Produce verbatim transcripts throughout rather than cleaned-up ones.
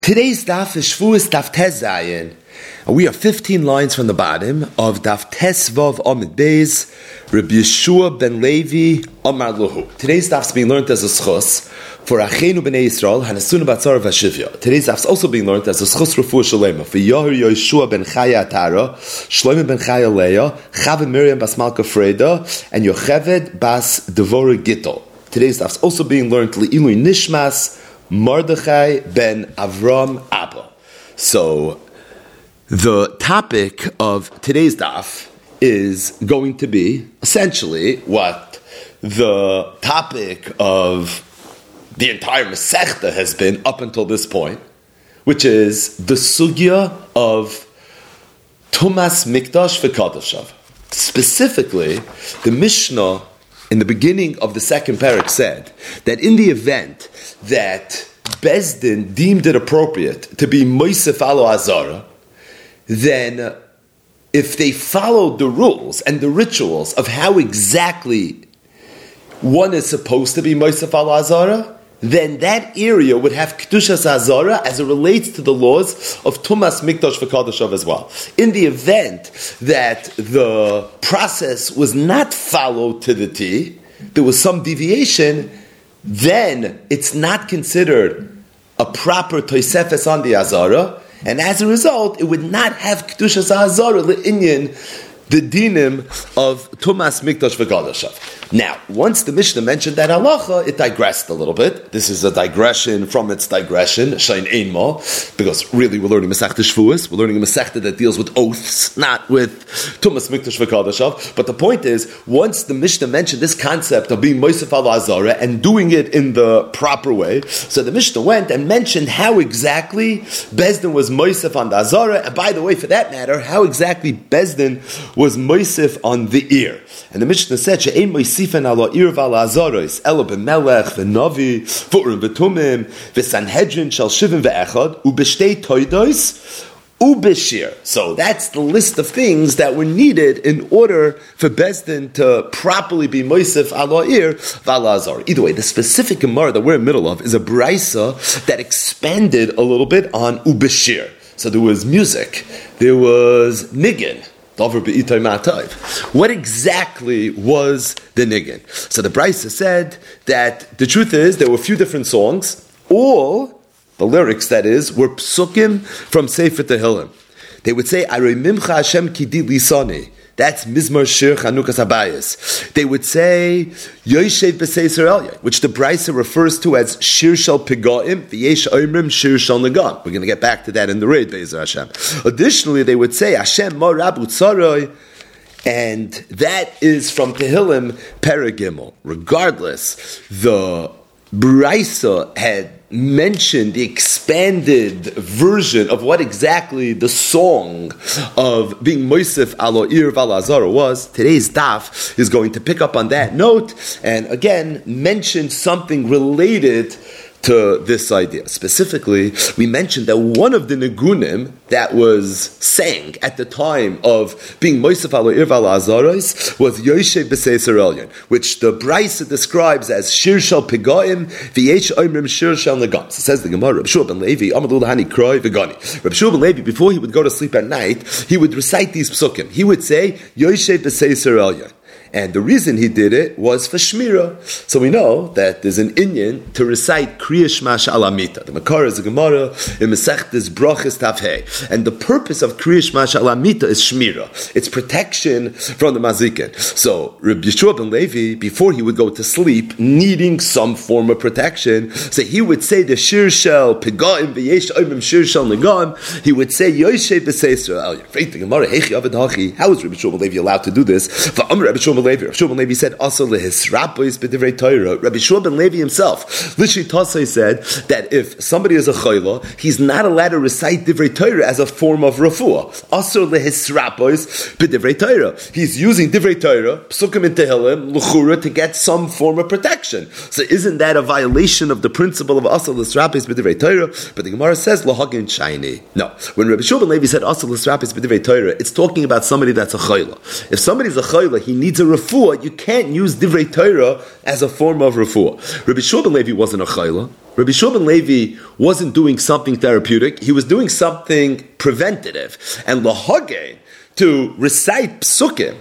Today's daf is Shvuas Daf Tes Zayin, and we are fifteen lines from the bottom of Daf Tes Vav Amid Beis, Rabbi Yeshua ben Levi Amar Lahu. Today's daf is being learned as a schus for Achenu Bnei Yisrael Hanasuna Batzar Vashivya. Today's daf is also being learned as a schus refuah shalema for Yahir Yeshua ben Chaya Atara, Shlomo ben Chaya Leah, Chava Miriam bas Malka Freda, and Yocheved bas Devora Gittel. Today's daf is also being learned Le'ilu Nishmas Mordechai ben Avram Abba. So, the topic of today's daf is going to be essentially what the topic of the entire Masechta has been up until this point, which is the sugya of Tumas Mikdash v'Kadashav. Specifically, the Mishnah in the beginning of the second parak said that in the event that Bezdin deemed it appropriate to be Moisef Alo Azara, then if they followed the rules and the rituals of how exactly one is supposed to be Moisef Alo Azara, then that area would have Kedushas Azara as it relates to the laws of Tumas Mikdash v'Kadashav as well. In the event that the process was not followed to the T, there was some deviation, then it's not considered a proper Tosefes on the Azara, and as a result, it would not have Kedushas Azara le'inyan the dinim of Tumas Mikdash v'Kadashav. Now, once the Mishnah mentioned that halacha, it digressed a little bit. This is a digression from its digression, Shain Einma, because really we're learning Masechta Shvuas, we're learning a Masechta that deals with oaths, not with Tumas Mikdash v'Kadashav. But the point is, once the Mishnah mentioned this concept of being Moisef Al Azara and doing it in the proper way, so the Mishnah went and mentioned how exactly Bezdin was Moisef on the Azara, and by the way, for that matter, how exactly Bezdin was Moisef on the ear. And the Mishnah said, She'ein Moisifen ala ir v'ala azaros, ela b'melech, v'navi, v'urim v'tumim, v'sanhedrin shel shivim v'echad, u'b'shtei toidos, u'b'shir. So that's the list of things that were needed in order for Bezdin to properly be Moisef ala ir v'ala azar. Either way, the specific Gemara that we're in the middle of is a brisa that expanded a little bit on u'b'shir. So there was music, there was niggin. What exactly was the niggin? So the Brisa said that the truth is there were a few different songs. All the lyrics, that is, were psukim from Sefer Tehillim. They would say, "Arei mimcha Hashem kidi lisani." That's Mizmor Shir Chanukas Habayis. They would say Yoshev B'Seiser Elya, which the Brisa refers to as Shir Shel Pigoim, V'yesh Oimrim Shir Shel Nagam. We're going to get back to that in the Reid, Be'ezer Hashem. Additionally, they would say Hashem Mo Rabu Tzaroi, and that is from Tehillim Perigimel. Regardless, the Brisa had mentioned the expanded version of what exactly the song of being Moisef Alo Ir Val Azara was. Today's daf is going to pick up on that note and again mention something related to this idea. Specifically, we mentioned that one of the Negunim that was sang at the time of being Moisef Alo Ir Val Azaros was Yoshev B'Seiser Elyon, which the Brisa describes as Shir Shel Pigoim V'yesh Oimrim Shir Shel Nagam. So says the Gemara, Rabbi Shua ben Levi, Amar Lahani Kroi V'Gani. Rabbi Shua ben Levi, before he would go to sleep at night, he would recite these psukim. He would say Yoshev B'Seiser Elyon. And the reason he did it was for Shmira. So we know that there's an inyan to recite Kriya Shema Sha'alamita. The Makar is a Gemara in Masechtas Brachas Tavhei. And the purpose of Kriya Shema Sha'alamita is Shmira. It's protection from the Mazikin. So Rabbi Yeshua ben Levi, before he would go to sleep, needing some form of protection, so he would say the Shir Shel Pigaim V'yesh Oimim Shir Shel Nagam. He would say Yoshev B'Seiser Elyon. The Gemara, Hechi Avad Hachi. How is Rabbi Yeshua ben Levi allowed to do this? V'amar Rabbi Yeshua Levi. Rabbi Shua ben Levi said, also lehisrapois b'divrei Torah. Rabbi Shua ben Levi himself, literally Tasai said that if somebody is a chayla, he's not allowed to recite divrei Torah as a form of refuah. Also lehisrapois b'divrei Torah. He's using divrei Torah, psukim in Tehillim, l'chura, to get some form of protection. So isn't that a violation of the principle of asal l'srapois b'divrei Torah? But the Gemara says lahagin shayni. No, when Rabbi Shua ben Levi said asal l'srapois b'divrei Torah, it's talking about somebody that's a chayla. If somebody's a chayla, he needs a refuah, you can't use divrei Torah as a form of refuah. Rabbi Shua ben Levi wasn't a chayla. Rabbi Shua ben Levi wasn't doing something therapeutic, he was doing something preventative. And lahage, to recite psukim,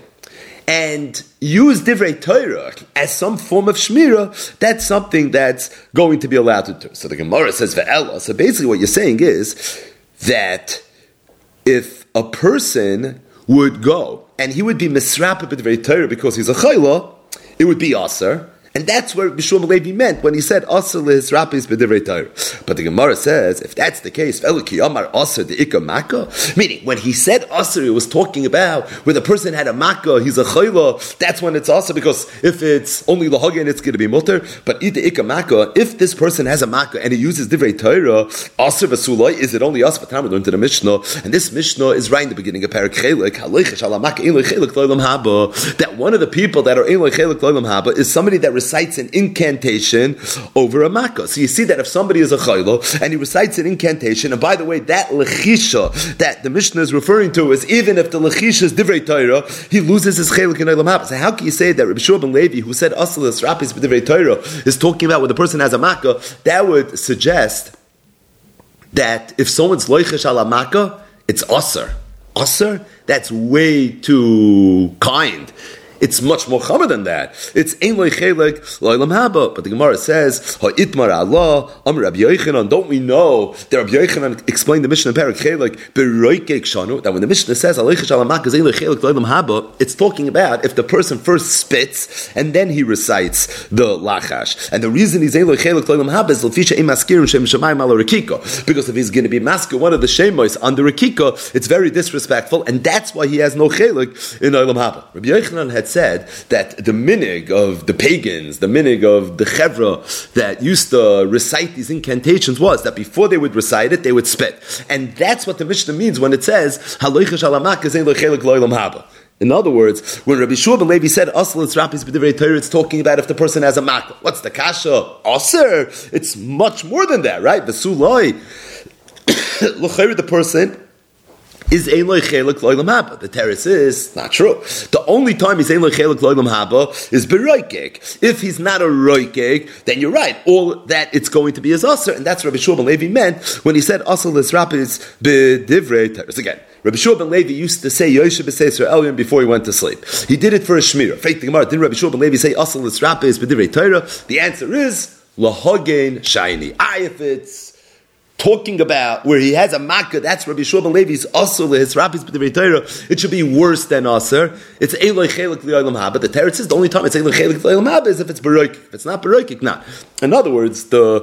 and use divrei Torah as some form of shmira, that's something that's going to be allowed to do. So the Gemara says ve'ela. So basically what you're saying is that if a person would go and he would be misrapa b'divrei Torah because he's a chayla, it would be aser. And that's what Rabbi Shua ben Levi meant when he said aser lehisrapis b'divrei Torah. But the Gemara says, if that's the case, amar aser de'ika makkah, meaning when he said aser, he was talking about where the person had a makkah, he's a chayla, that's when it's aser, because if it's only lahagin, it's going to be mutter. But de'ika makkah, if this person has a makkah and he uses divrei Torah, aser v'sulai, is it only aser? But we learned in the Mishnah, and this Mishnah is right in the beginning of Parak Chelik, haleichesh ala makkah ein chelik lo'olam haba, that one of the people that are ein chelik lo'olam haba is somebody that recites an incantation over a makkah. So you see that if somebody is a chaylo and he recites an incantation, and by the way, that lechisha that the Mishnah is referring to is even if the lechisha is divrei Torah, he loses his chelik in olam haba. So how can you say that Rabbi Shua ben Levi, who said asal hisrapis b'divrei Torah, is talking about when the person has a makkah? That would suggest that if someone's loichesh ala makkah, it's aser. Aser? That's way too kind. It's much more chamer than that. It's ein loy chelik lo'olam haba. But the Gemara says, ha'itmar Allah, Amar Rabbi Yochanan. Don't we know that Rabbi Yochanan explained the Mishnah in Parak Chelik beroikek shanu, that when the Mishnah says aleichesh ala makkah ein loy chelik lo'olam haba, it's talking about if the person first spits and then he recites the lachash. And the reason he's ein loy chelik lo'olam haba is l'fisha im maskirim shem shemayim ala rekiko, because if he's going to be masker one of the shemos under rekiko, it's very disrespectful, and that's why he has no chelik in olam haba. Rabbi Yochanan had said that the minig of the pagans, the minig of the chevra that used to recite these incantations was that before they would recite it, they would spit. And that's what the Mishnah means when it says, haloichesh ala makkah ein lo chelik lo'olam haba. In other words, when Rabbi Shua ben Levi said asal hisrapis b'divrei Torah, it's talking about if the person has a makkah. What's the kasha? Aser. It's much more than that, right? V'suloi. L'chayr, the person is ein loy chelik lo'olam haba. The terrace is not true. The only time he's ein loy chelik lo'olam haba is beroikek. If he's not a roikek, then you're right. All that it's going to be is aser, and that's what Rabbi Shua ben Levi meant when he said asal hisrapis b'divrei Torah. Again, Rabbi Shua ben Levi used to say Yoshe b'seisur elyon before he went to sleep. He did it for a shmira. Faith the Gemara. Didn't Rabbi Shua ben Levi say asal hisrapis b'divrei Torah? The answer is lahagen shayni. Ah, if it's talking about where he has a makkah, that's Rabbi Shua ben Levi's asur lehisrapis b'divrei Torah, it should be worse than asur. It's ein loy chelik lo'olam haba. The Torah says the only time it's ein loy chelik lo'olam haba is if it's beroikik. If it's not beroikik, not. In other words, the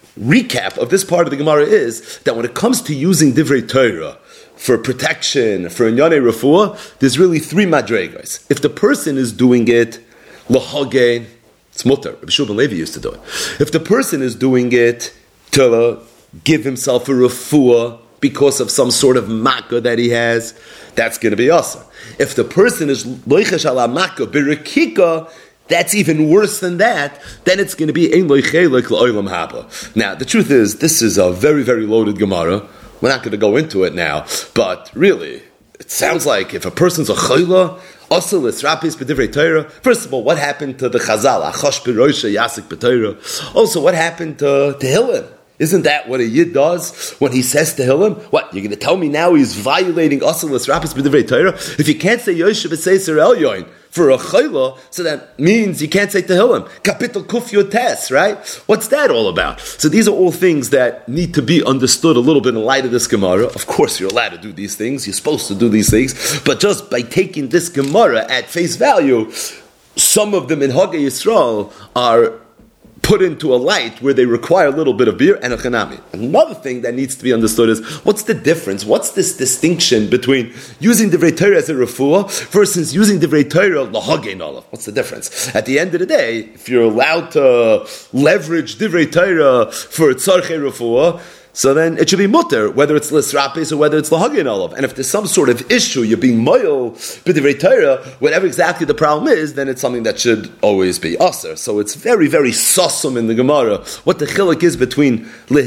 recap of this part of the Gemara is that when it comes to using divrei Torah for protection, for inyanei refuah, there's really three madregas. If the person is doing it lahagein, it's mutter. Rabbi Shua ben Levi used to do it. If the person is doing it to give himself a refuah because of some sort of makkah that he has, that's going to be aser. If the person is loichesh ala makkah b'rekika, that's even worse than that, then it's going to be ein loy chelik lo'olam haba. Now, the truth is, this is a very, very loaded Gemara. We're not going to go into it now, but really, it sounds like if a person's a chayla, asal hisrapis b'divrei Torah. First of all, what happened to the Chazal? Achosh b'roisha yasik b'Torah. Also, what happened to Tehillim? Isn't that what a Yid does when he says Tehillim? What, you're going to tell me now he's violating asal hisrapis b'divrei Torah? If you can't say Yoshe b'seisur elyon for a chayla, so that means you can't say Tehillim. Kapitel Kuf Yud Tes, right? What's that all about? So these are all things that need to be understood a little bit in light of this Gemara. Of course, you're allowed to do these things. You're supposed to do these things. But just by taking this Gemara at face value, some of them in Haggai Yisrael are put into a light where they require a little bit of beer and a chanami. Another thing that needs to be understood is, what's the difference? What's this distinction between using divrei Torah as a refuah versus using divrei Torah lahagein olav? What's the difference? At the end of the day, if you're allowed to leverage divrei Torah for tzarchei refuah, so then it should be mutter, whether it's l'srapis or whether it's l'hagin olav. And if there's some sort of issue, you're being moil, b'divrei Torah, whatever exactly the problem is, then it's something that should always be aser. So it's very, very sosum in the Gemara, what the chiluk is between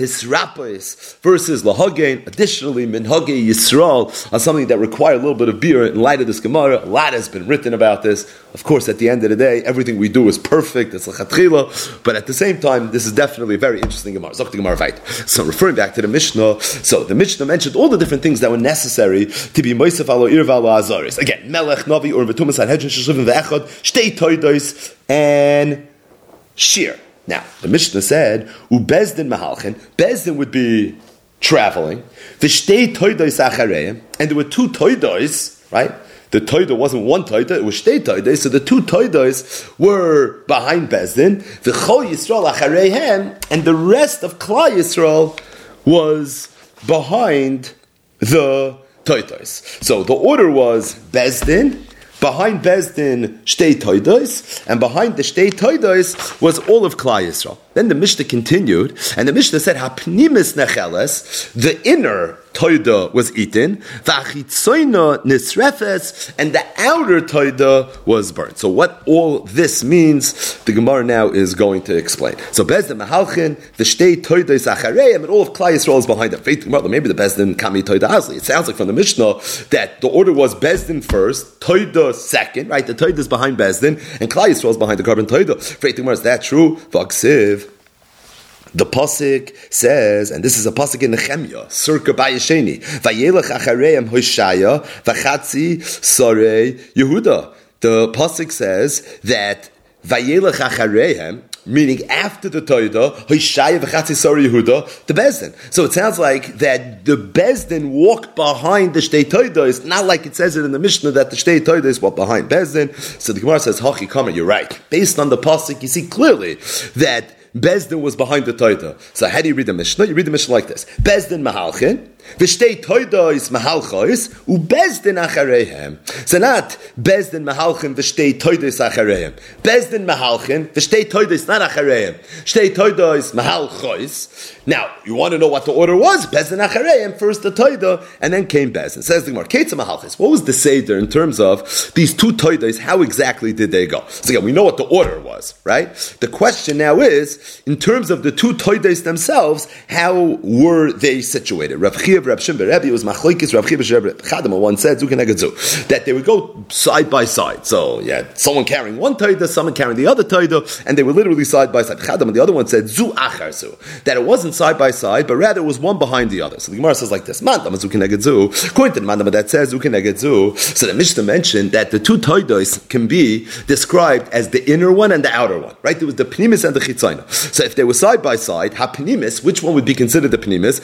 lehisrapis versus l'hagin. Additionally, minhagei Yisrael are something that require a little bit of beer in light of this Gemara. A lot has been written about this. Of course, at the end of the day, everything we do is perfect, it's l'chatchila, but at the same time, this is definitely a very interesting Gemara. Zok the Gemara vayt. So referring back to the Mishnah, so the Mishnah mentioned all the different things that were necessary to be moisef alo irva alo azaris. Again, melech, navi, or v'tumas hadhedron sheshuvim ve'echad, shtei toidos, and shir. Now, the Mishnah said, u bezdin mahalchen, bezdin would be traveling, v'shtei toidos achareim, and there were two toidos, right? The toida wasn't one toida, it was shtei toidos, so the two toidos were behind Bezdin, the Chol Yisrael achareihem, and the rest of Klal Yisrael was behind the toidos. So the order was Bezdin, behind Bezdin, shtei toidos, and behind the shtei toidos was all of Klal Yisrael. Then the Mishnah continued, and the Mishnah said, "Hapnimis necheles," the inner toida was eaten, v'achitzoina nisrefes, and the outer toida was burnt. So what all this means, the Gemara now is going to explain. So Bezdin mahalchin, the shtei toidos achareim, and all of Klal Yisrael is behind them. Maybe the Bezdin kami toida azli. It sounds like from the Mishnah that the order was Bezdin first, toida second, right? The toida is behind Bezdin, and Klal Yisrael is behind the carbon toida. Is that true? V'aksiv. The pasuk says, and this is a pasuk in Nehemiah, circa Bayesheni, Vayelech achareim Hoshaya, v'chatzi sarei Yehuda. The pasuk says that Vayelech achareim, meaning after the Toida, Hoshaya v'chatzi sarei Yehuda, the Bezdin. So it sounds like that the Bezdin walked behind the Shtei Toida. It's not like it says it in the Mishnah that the Shtei Toida is walked behind Bezdin. So the Gemara says, Hachi Kamer, you're right. Based on the pasuk, you see clearly that Bezdin was behind the Toida. So how do you read the Mishnah? You read the Mishnah like this. Bezdin mahalchin, v'shtei toidos mahalchos, u Bezdin achareihem. So not Bezdin mahalchin, v'shtei toidos achareihem. Bezdin mahalchin, v'shtei toidos not achareihem. Shtei toidos mahalchos. Now, you want to know what the order was? Bezdin achareihem, first the Toida, and then came Bezdin. Says the Gemara, Keitza mahalchos. What was the Seder in terms of these two Toidos? How exactly did they go? So again, we know what the order was, right? The question now is, in terms of the two toides themselves, how were they situated? Rav Chiya, Rav Shimon Rebbe, was machlokes. Rav Chiya, Rav Chadama once said that they would go side by side. So yeah, someone carrying one toida, someone carrying the other toida, and they were literally side by side. Chadama, the other one said zu achar zu, that it wasn't side by side, but rather it was one behind the other. So the Gemara says like this: Mandama zu keneged zu. According to the Mandama that says zu keneged zu, so the Mishnah mentioned that the two toidos can be described as the inner one and the outer one. Right? There was the pnimis and the chitzayna. So if they were side by side, hapnimis, which one would be considered the pnimis?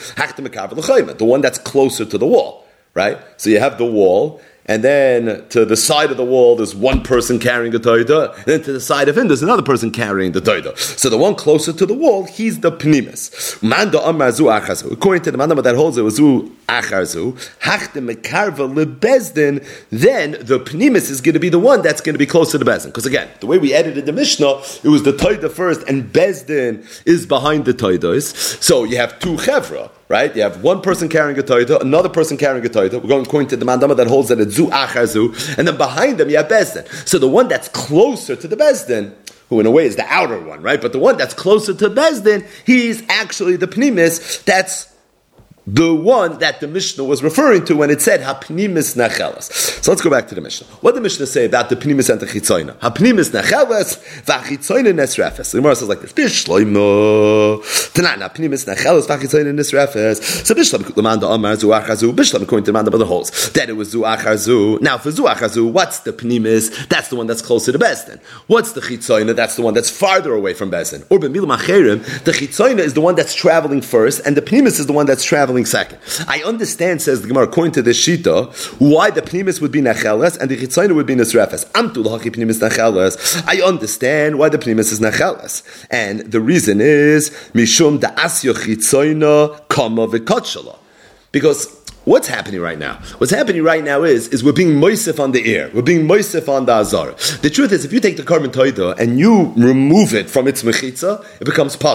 The one that's closer to the wall, right? So you have the wall, and then to the side of the wall, there's one person carrying the toida, and then to the side of him, there's another person carrying the toida. So the one closer to the wall, he's the pnimis. Manda amar zu achazu. According to the mandama that holds it was zu acharzu, hachte mekarva lebezdin, then the pnimis is going to be the one that's going to be closer to bezdin. Because again, the way we edited the Mishnah, it was the toida first, and bezdin is behind the toidos. So you have two chevra. Right? You have one person carrying a toida, another person carrying a toida. We're going according to the mandama that holds that it's zu achar zu, and then behind them you have bezdin. So the one that's closer to the bezdin, who in a way is the outer one, right? But the one that's closer to bezdin, he's actually the pnimis. That's the one that the Mishnah was referring to when it said hapnimis nachelas. So let's go back to the Mishnah. What did the Mishnah say about the pnimis and the chitzoyna? Hapnimis nachelas v'achitzoyna nesrefes. The Gemara says like this: Bishloimo tanana pnimis nachelas v'achitzoyna nesrefes. So Bishlam lemanda amar zu achazu. Bishlam according to the manda by the holes that it was zu achazu. Now for zu achazu, what's the pnimis? That's the one that's closer to bezdin. What's the chitzoyna? That's the one that's farther away from bezdin. Or b'milam acherim, the chitzoyna is the one that's traveling first, and the pnimis is the one that's traveling second. I understand, says the Gemara, according to the Shita, why the pnimis would be nacheles and the chitzayna would be nesrefes. Amtu l'haki pnimis nacheles. I understand why the pnimis is nacheles, and the reason is mishum da'asyo chitzayna kama v'kotchala. Because what's happening right now? What's happening right now is, is we're being moisef on the air. We're being moisef on the azar. The truth is, if you take the carbon toida and you remove it from its mechitza, it becomes pasul.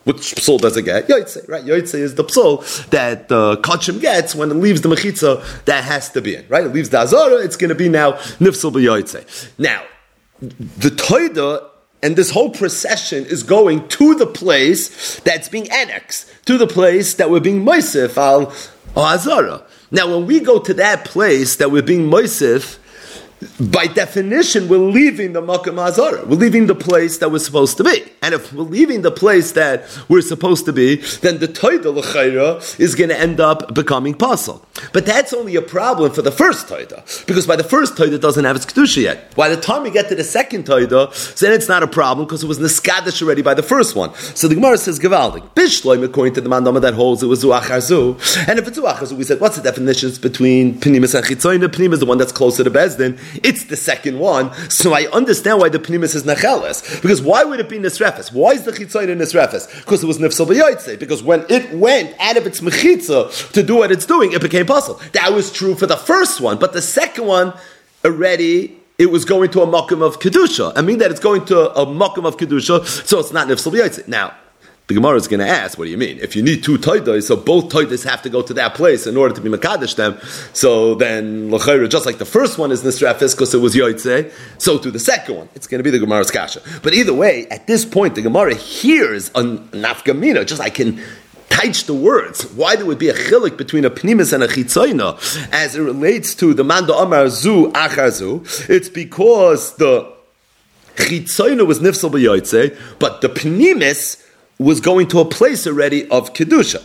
Which psul does it get? Yotzei, right? Yotzei is the psul that the kachim gets when it leaves the mechitza that has to be in, right? It leaves the azara, it's going to be now nifsul b'yotzei. Now, the toida and this whole procession is going to the place that's being annexed, to the place that we're being moisif al azara. Now, when we go to that place that we're being moisif, by definition, we're leaving the Makom Azara. We're leaving the place that we're supposed to be. And if we're leaving the place that we're supposed to be, then the Toida L'chaira is going to end up becoming Pasal. But that's only a problem for the first Toida. Because by the first Toida, it doesn't have its Kedusha yet. By the time we get to the second Toida, then it's not a problem because it was Neskadish already by the first one. So the Gemara says, Gevaldik. Bishloim, according to the Mandama that holds, it was Zu'acharzu. And if it's Zu'acharzu, we said, what's the definitions between Pnimis and Chitzoyna? Pnimis is the one that's closer to Bezdin. It's the second one, so I understand why the Pnimis is Necheles. Because why would it be Nisrefes? Why is the Chitzoyna Nisrefes? Because it was Nifsal B'yotzei. Because when it went out of its Mechitza to do what it's doing, it became puzzle. That was true for the first one, but the second one, already, it was going to a Makom of Kedusha. I mean that it's going to a Makom of Kedusha, so it's not Nifsal B'yotzei. Now, the Gemara is going to ask, what do you mean? If you need two toidos, so both toidos have to go to that place in order to be mekadesh them. So then, l'chayra, just like the first one is nisrefes because it was yotzei, so to the second one, it's going to be the Gemara's kasha. But either way, at this point, the Gemara hears a nafkamina, just like in teach the words. Why there would be a chilik between a pnimis and a chitzoyna as it relates to the manda amar zu achar zu? It's because the chitzoyna was nifsal b'yotzei, but the pnimis was going to a place already of kedusha.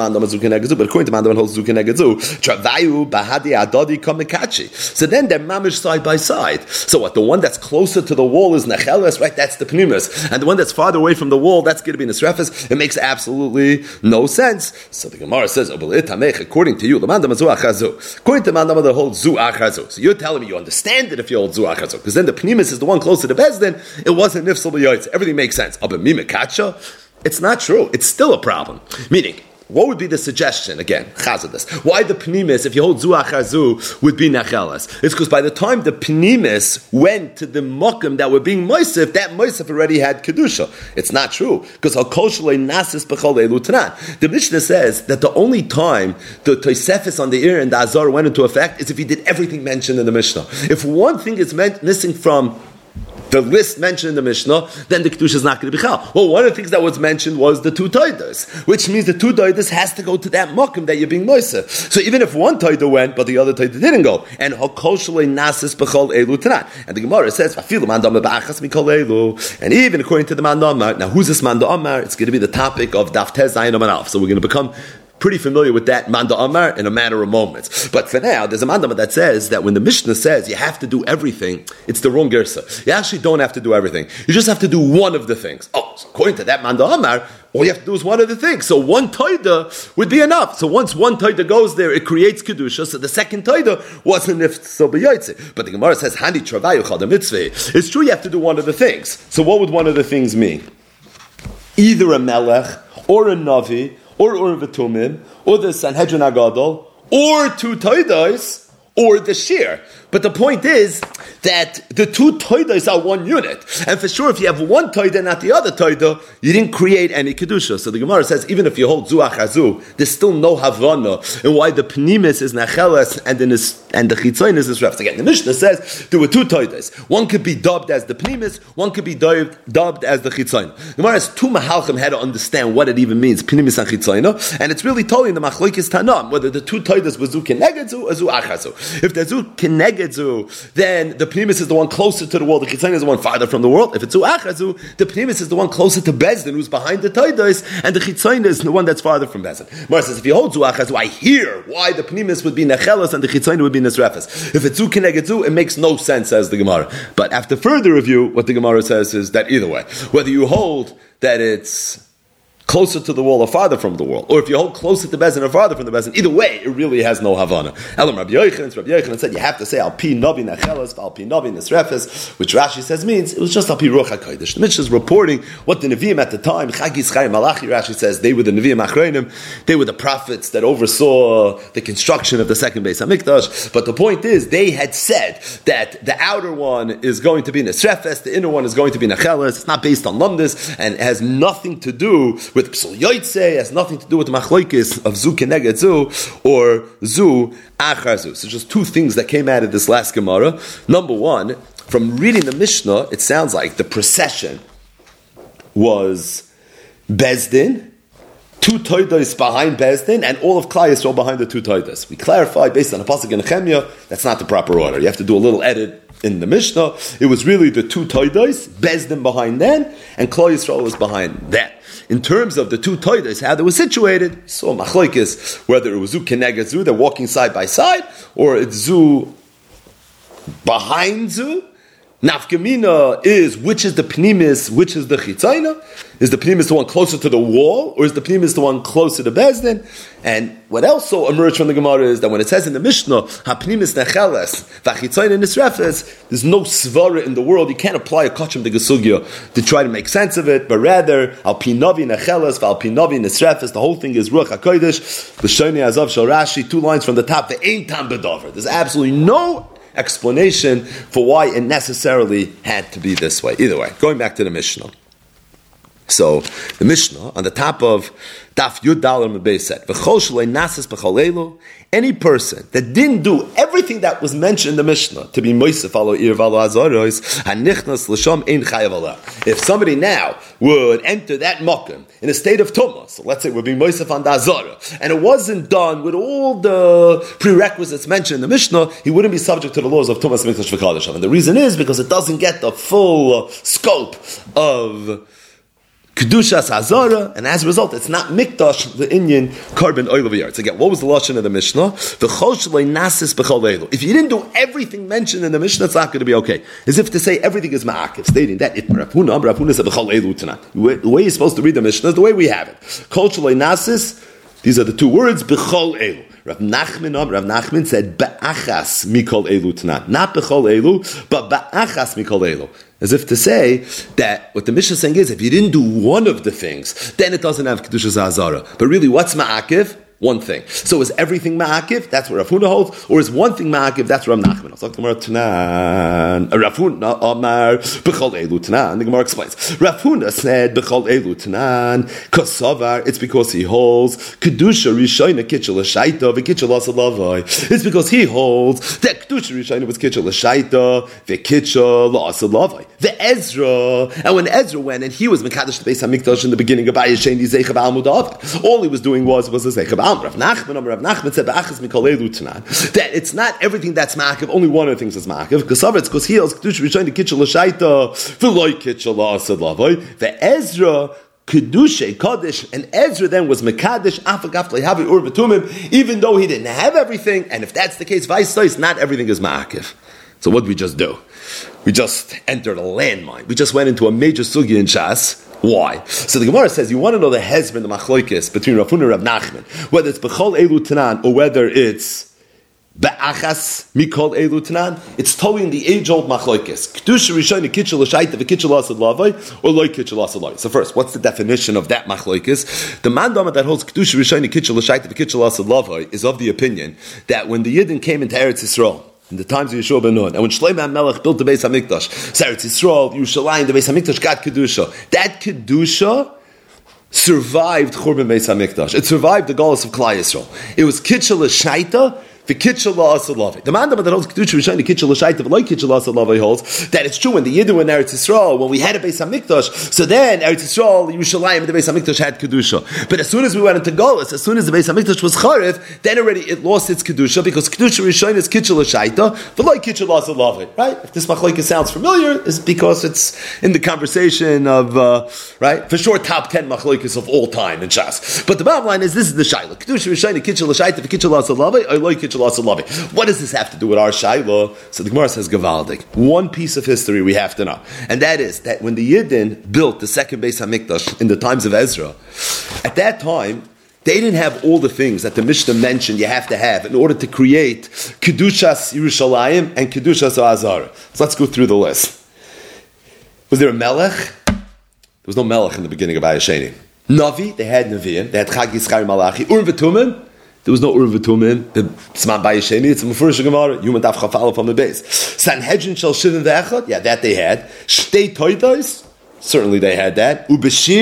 But according to Mandaman holds zukenegazu, travayu bahadi adodi kamikachi. So then they're mamish side by side. So what? The one that's closer to the wall is necheles, right? That's the pnimis, and the one that's farther away from the wall, that's going to be nisrefes. It makes absolutely no sense. So the Gemara says, according to you, according to Mandaman that holds zu achazu. So you're telling me you understand it if you hold zu achazu, because then the pnimis is the one closer to Bezdin. It wasn't nifsal b'yoytz. Everything makes sense. It's not true. It's still a problem. Meaning, what would be the suggestion? Again, chazadas. Why the pnimis, if you hold zu achazu, would be nachelas? It's because by the time the pnimis went to the mokum that were being moisef, that moisef already had kedusha. It's not true because hakol shalei nasis b'chol elu tanan. The Mishnah says that the only time the tosefes on the ear and the azar went into effect is if he did everything mentioned in the Mishnah. If one thing is meant, missing from the list mentioned in the Mishnah, then the Kedusha is not going to be chal. Well, one of the things that was mentioned was the two toidas, which means the two toidas has to go to that mokum that you're being moiseh. So even if one toida went, but the other toida didn't go, and hakol shalei nasis b'chol elu tanan, and the Gemara says, "Vafilu man damar ba'achas mikol elu," and even according to the man damar, now who's this man damar? It's going to be the topic of Daf Tez Zayin Amar Aleph. So we're going to become pretty familiar with that Manda Amar in a matter of moments. But for now, there's a Manda Amar that says that when the Mishnah says you have to do everything, it's the wrong Gersa. You actually don't have to do everything. You just have to do one of the things. Oh, so according to that Manda Amar, all you have to do is one of the things. So one Toida would be enough. So once one Toida goes there, it creates Kedusha. So the second Toida wasn't if so b'yoytze. But the Gemara says, Hani travayu chad mitzvah. It's true you have to do one of the things. So what would one of the things mean? Either a Melech, or a Navi, or Ur V'Tumim, or the Sanhedrin Agadol, or two Toidos, or the Shir. But the point is that the two Toidos are one unit. And for sure, if you have one Toida and not the other Toida, you didn't create any Kedusha. So the Gemara says, even if you hold Zu Achazu, there's still no Havana, and why the Pnimis is Nacheles and, and the Chitzoin is Nisrefes. Again, the Mishnah says there were two Toidos. One could be dubbed as the Pnimis, one could be dubbed, dubbed as the Chitzoin. The Gemara has two Mahalchim had to understand what it even means, Pnimis and Chitzoin, and it's really telling the Machlokes Tanam, whether the two Toidos were Zu Kenegedzu or Zu Achazu. If they're Zu Kenegedzu, then the Pnimis is the one closer to the world, the Chitzoin is the one farther from the world. If it's Zu Achazu, the Pnimis is the one closer to Bezdin, who's behind the Toidos, and the Chitzoin is the one that's farther from Bezdin. Gemara says, if you hold Zu Achazu, I hear why the Pnimis would be Nechelas and the Chitzoin would be Nisrefes. If it's Zu Kenegedzu, it makes no sense, says the Gemara. But after further review, what the Gemara says is that either way, whether you hold that it's closer to the wall or farther from the wall, or if you hold closer to Bezin or farther from the Bezin, either way, it really has no Havana. Elam Rabbi Yochanan, Rabbi Yochanan said you have to say Al Pi Navi Nechelas, Al Pi Navi Nisrefes, which Rashi says means it was just Al Pi Ruach HaKodesh. The Mishnah is reporting what the Nevi'im at the time, Chagis Chaim Malachi, Rashi says they were the Nevi'im Achreinim, they were the prophets that oversaw the construction of the second Beis HaMikdash. But the point is, they had said that the outer one is going to be Nisrefes, the inner one is going to be Nechelas. It's not based on Lumdis, and it has nothing to do with with Psul Yoitze, has nothing to do with the Machloikis of Zu Keneged Zu or Zu Achar Zu. So just two things that came out of this last Gemara. Number one, from reading the Mishnah, it sounds like the procession was Bezdin, two Toidos behind Bezdin, and all of Klal Yisrael behind the two Toidos. We clarified based on a pasuk in Nehemiah, that's not the proper order. You have to do a little edit in the Mishnah. It was really the two Toidos, Bezdin behind them, and Klal Yisrael was behind that. In terms of the two Toidos, how they were situated, so Machlokes, whether it was Zu Keneged Zu, they're walking side by side, or it's Zu behind Zu. Nafkamina is which is the pnimis, which is the chitzayna? Is the pnimis the one closer to the wall, or is the pnimis the one closer to Bezdin? And what also emerged from the Gemara is that when it says in the Mishnah, ha-pnimis necheles, v'chitzayna nisrefes, there's no svara in the world. You can't apply a kachim de gesugya to try to make sense of it, but rather, al pinavi necheles, v'al pinavi nisrefes, the whole thing is ruach hakodesh, v'shoni azav shal Rashi, two lines from the top, the ein tam bedover. There's absolutely no explanation for why it necessarily had to be this way. Either way, going back to the Mishnah. So, the Mishnah, on the top of Daf Yud Dalar Mebei said, V'chol shalei nasis b'chol elu, any person that didn't do everything that was mentioned in the Mishnah, to be moisef alo ir v'alo azaros, hanichnas l'sham ein chayav aleh. If somebody now would enter that makom in a state of tumah, so let's say we're being moisef on the azara, and it wasn't done with all the prerequisites mentioned in the Mishnah, he wouldn't be subject to the laws of tumas mikdash v'kadasham. And the reason is because it doesn't get the full uh, scope of Kedushas Hazara, and as a result, it's not Mikdash, the Inyan, carbon oil of yard. So again, what was the lashon of the Mishnah? The Choshlei Nasis B'chol Eilu. If you didn't do everything mentioned in the Mishnah, it's not going to be okay. As if to say everything is Ma'akiv, stating that it Rav Huna, Rav Huna said B'chol Eilu tonight. The way you're supposed to read the Mishnah is the way we have it. Choshlei Nasis, these are the two words, B'chol Eilu. Rav Nachman, Rav Nachman said Ba'achas Mikol Eilu tonight. Not B'chol Eilu, but Ba'achas Mikol Eilu. As if to say that what the Mishnah is saying is, if you didn't do one of the things, then it doesn't have Kedushas Hazara. But really, what's Ma'akiv? One thing. So is everything Ma'akiv? That's what Rav Huna holds. Or is one thing Ma'akiv? That's Rav Nachman. I'll talk to Rav Tanan. Rav Huna Amar B'chol Eilu Tanan. The Gemara explains. Rav Huna said B'chol Eilu Tanan Kosovar. It's because he holds Kedusha Rishayna Kitchel L'Shaita V'Kitchel L'Asalavai. It's because he holds that Kedusha Rishayna was Kitchel L'Shaita V'Kitchel L'Asalavai. The Ezra. And when Ezra went and he was Mekadosh the Beis HaMikdash in the beginning of Ayasheni Zeichav Al-Mudav, all he was doing was was a Zeichav Rav Nachman, Rav Nachman said that it's not everything that's ma'akiv, only one of the things that's ma'akiv. Because it's because he is Kedusha Rishayna to Kitchel L'Shaita V'loi Kitchel L'Asad Lavoi. The Ezra Kedusha Kaddish, and Ezra then was Mekadesh Afagaf Lehavi Ur V'Tumim, even though he didn't have everything. And if that's the case, vice versa, not everything is ma'akiv. So what did we just do? We just entered a landmine. We just went into a major sugya in Shas. Why? So the Gemara says, you want to know the hezbollah, the machlokes between Rav Huna and Rav Nachman, whether it's B'chol Eilu Tanan or whether it's Ba'achas Mikol Eilu Tanan, it's totally in the age-old machlokes. Kedusha Rishayna Kitchel L'Shaita V'Kitchel L'Asad Lavai or Loi Kitchel L'Asad Lavai. So first, what's the definition of that machlokes? The mandama that holds Kedusha Rishayna Kitchel L'Shaita V'Kitchel L'Asad Lavai is of the opinion that when the Yidden came into Eretz Yisrael, in the times of Yeshua ben Nun, and when Shlomo HaMelech built the Beis HaMikdash, Eretz Yisrael, Yerushalayim, the Beis HaMikdash got Kedusha. That Kedusha survived Churban Beis HaMikdash. It survived the Galus of Klal Yisrael. It was Kitchel L'Shaita, the Kitchel L'Asad Lavai. The man that holds Kedusha Rishayna Kitchel L'Shaita, V'loi Kitchel L'Asad Lavai holds that it's true when the Yidden were in Eretz Yisrael, when we had a Beis HaMikdash, so then Eretz Yisrael, Yerushalayim, and the Beis HaMikdash had Kedusha. But as soon as we went into Galus, as soon as the Beis HaMikdash was Charev, then already it lost its Kedusha, because Kedusha Rishayna is Kitchel L'Shaita, V'loi Kitchel L'Asad Lavai. Right? If this machlokes sounds familiar, it's because it's in the conversation of, uh, right? For sure, top ten machlokes of all time in Shas. But the bottom line is, this is the Shaila. Kedusha Rishayna Kitchel L'Shaita, V'Kitchel L'Asad Lavai, V'loi Kitchel L'Asad Lavai. What does this have to do with our Shaila? So the Gemara says Gavaldik. One piece of history we have to know. And that is that when the Yidden built the second Beis HaMikdash in the times of Ezra, at that time, they didn't have all the things that the Mishnah mentioned you have to have in order to create Kedushas Yerushalayim and Kedushas Azara. So let's go through the list. Was there a Melech? There was no Melech in the beginning of Ayasheni. Navi, they had Nevi'im. They had Chag Yisrael Malachi. Urim V'Tumim. There was no Urim V'Tumim. It's not Bayesheni. It's a Mefurish Gemara. Yuma Daf Chafala from the base. Sanhedrin Shel Shivim V'Echad. Yeah, that they had. Shtei Toidos. Certainly they had that. Ubeshir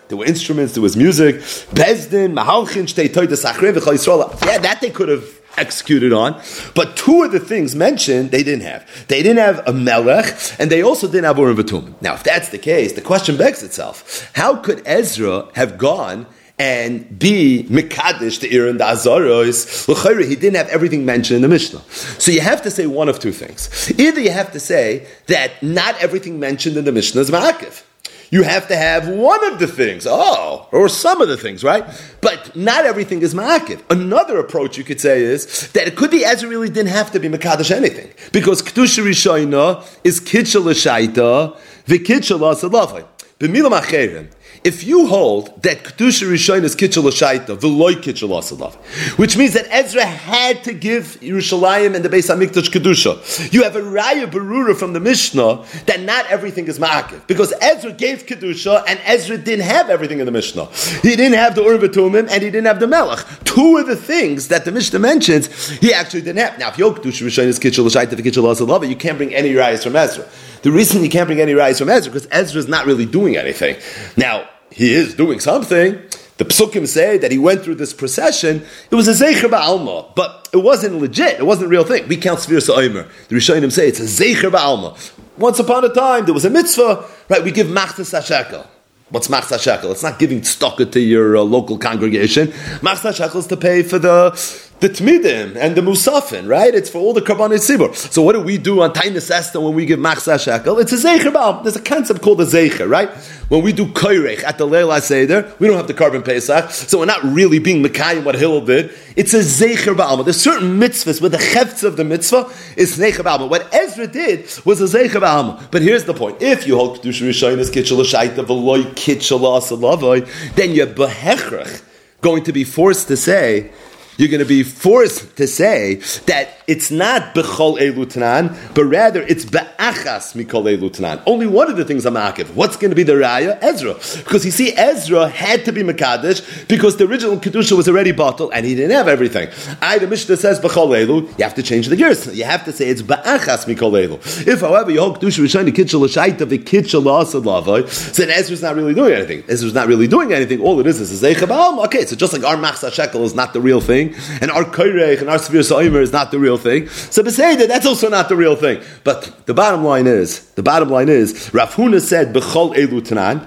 There were instruments, there was music. Bezdin, Mahalchin, Shtei Toidas Achrim, V'chol Yisrael. Yeah, that they could have executed on. But two of the things mentioned, they didn't have. They didn't have a melech, and they also didn't have Urim V'Tumim. Now, if that's the case, the question begs itself. How could Ezra have gone and be Mekadesh to Ir and the Azaros? L'chayre, he didn't have everything mentioned in the Mishnah. So you have to say one of two things. Either you have to say that not everything mentioned in the Mishnah is Ma'akiv. You have to have one of the things, oh, or some of the things, right? But not everything is ma'akiv. Another approach you could say is that it could be Ezra really didn't have to be mekadosh anything, because kedusha rishayna is kitchel l'shaita, v'kitchel l'salavai. B'milam acherim. If you hold that Kedusha Rishon is Kitchel L'Shaita, V'loi Kitchel L'Asalav, which means that Ezra had to give Yerushalayim and the Beis HaMikdash Kedusha, you have a Raya Berura from the Mishnah that not everything is Ma'akiv. Because Ezra gave Kedusha and Ezra didn't have everything in the Mishnah. He didn't have the Urim V'Tumim and he didn't have the Melech. Two of the things that the Mishnah mentions, he actually didn't have. Now, if your Kedusha Rishon is Kitchel L'Shaita, V'kitchel L'Asalav, you can't bring any Rayas from Ezra. The reason you can't bring any Rayas from Ezra, because Ezra is not really doing anything. Now, he is doing something. The Psukim say that he went through this procession. It was a Zeicher Ba'alma, but it wasn't legit. It wasn't a real thing. We count Sfir Sa'omer. The Rishonim say it's a Zeicher Ba'alma. Once upon a time, there was a mitzvah, right? We give Machzas HaShekel. What's Machzas HaShekel? It's not giving tzedakah to your uh, local congregation. Machzas HaShekel is to pay for the the Tmidim and the Musafin, right? It's for all the Karbanei Tzibur. So what do we do on Tainis Esther when we give Machzas HaShekel? It's a Zeicher Ba'al. There's a concept called a Zeicher, right? When we do Koyrech at the Leil HaSeder, we don't have the Karban Pesach, so we're not really being Mekayim what Hillel did. It's a Zeicher Ba'al. There's certain mitzvahs where the Chefetz of the mitzvah is Zeicher Ba'al. What Ezra did was a Zeicher Ba'al. But here's the point. If you hold Kedusha Rishon as Kitchel L'Shaita V'loi Kitchel L'Asalavoi, then you're Behechrach going to be forced to say, you're going to be forced to say that it's not B'chol Elu Tanan, but rather it's Ba'achas Mikol Elu Tanan. Only one of the things are Ma'akiv. What's going to be the Raya? Ezra. Because you see, Ezra had to be Mekadesh because the original Kedusha was already bottled and he didn't have everything. I, the Mishnah says B'chol Elu, you have to change the gears. You have to say it's Ba'achas Mikol Elu. If, however, you hold Kedusha Rishon, Kitchel L'Shaita, V'kitchel L'Asad Lavoi, so then Ezra's not really doing anything. Ezra's not really doing anything. All it is is a Zeicher Ba'al. Okay, so just like our Machzas HaShekel is not the real thing, and our Koyrech and our Sfir Sa'omer is not the real thing. So B'Seidah, that's also not the real thing. But the bottom line is, the bottom line is, Rav Huna said, B'chol Elu Tanan.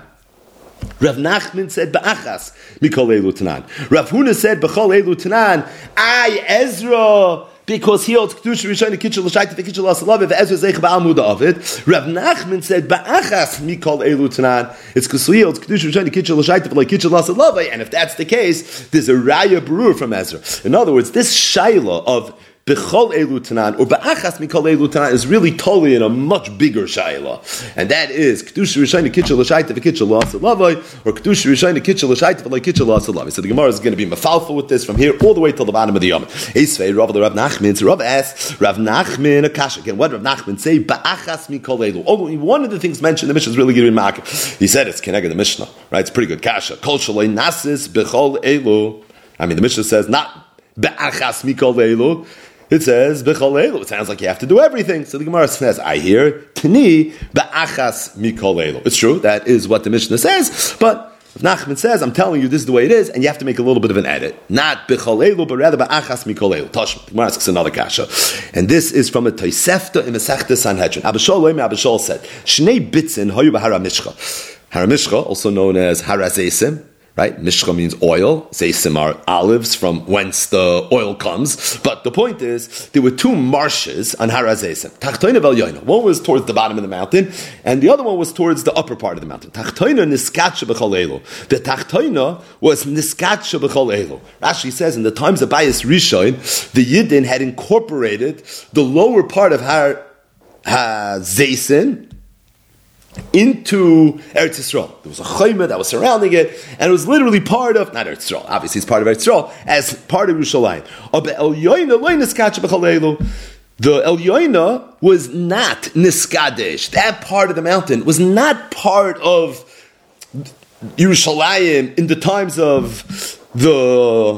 Rav Nachman said, Ba'achas Mikol Elu Tanan. Rav Huna said, B'chol Elu Tanan. I, Ezra, because he holds Kedusha Rishon Kitchel L'Shaita V'kitchel L'Asalav V'Ezra Zeicher Ba'al Muda of it. Rav Nachman said Ba'achas Mikol Elu Tanan. It's because he holds Kedusha Rishon Kitchel L'Shaita V'kitchel L'Asalav. And if that's the case, there's a Raya Berur from Ezra. In other words, this Shaila of B'chol Elu Tanan or Ba'achas Mikol Elu Tanan is really totally in a much bigger Shaila, and that is Kedusha Rishon Kitchel L'Shaita V'kitchel L'Asalav or Kedusha Rishon Kitchel L'Shaita V'kitchel L'Asalav. So the Gemara is going to be mafalfa with this from here all the way till the bottom of the Yom. Esvei Rav the Rav Nachman. So Rav asks Rav Nachman a kasha again. What did Rav Nachman say? Ba'achas Mikol Elu. Only one of the things mentioned in the Mishnah is really giving mark. He said it's Keneged the Mishnah, right? It's a pretty good kasha. Kol Shalei Nasis B'chol Elu. I mean, the Mishnah says not Ba'achas Mikol Elu. It says B'chol Elu. It sounds like you have to do everything. So the Gemara says, I hear Tani Ba'achas Mikol Elu. It's true, that is what the Mishnah says, but if Nachman says, I'm telling you this is the way it is, and you have to make a little bit of an edit. Not B'chol Elu, but rather Ba'achas Mikol Elu. Tosh, the Gemara asks another kasha. And this is from a Tosefta in Masechta Sanhedrin. Abishol Oime Abishol said, Shnei Bitzin Hoyu B'Hara Mishcha. Hara Mishcha, also known as Hara Zeisim. Right? Mishcha means oil. Zeisim are olives from whence the oil comes. But the point is, there were two marshes on Har HaZeisim. Tachtoina v'Elyoina. One was towards the bottom of the mountain, and the other one was towards the upper part of the mountain. Tachtoina niskatsha b'chol elu. The Tachtoina was niskatsha b'chol elu. Rashi says, in the times of Bayis Rishon, the Yidden had incorporated the lower part of Har HaZeisim into Eretz Yisrael. There was a chayma that was surrounding it, and it was literally part of, not Eretz Yisrael, obviously it's part of Eretz Yisrael, as part of Yerushalayim. The Elyoina was not Niskadesh. That part of the mountain was not part of Yerushalayim in the times of the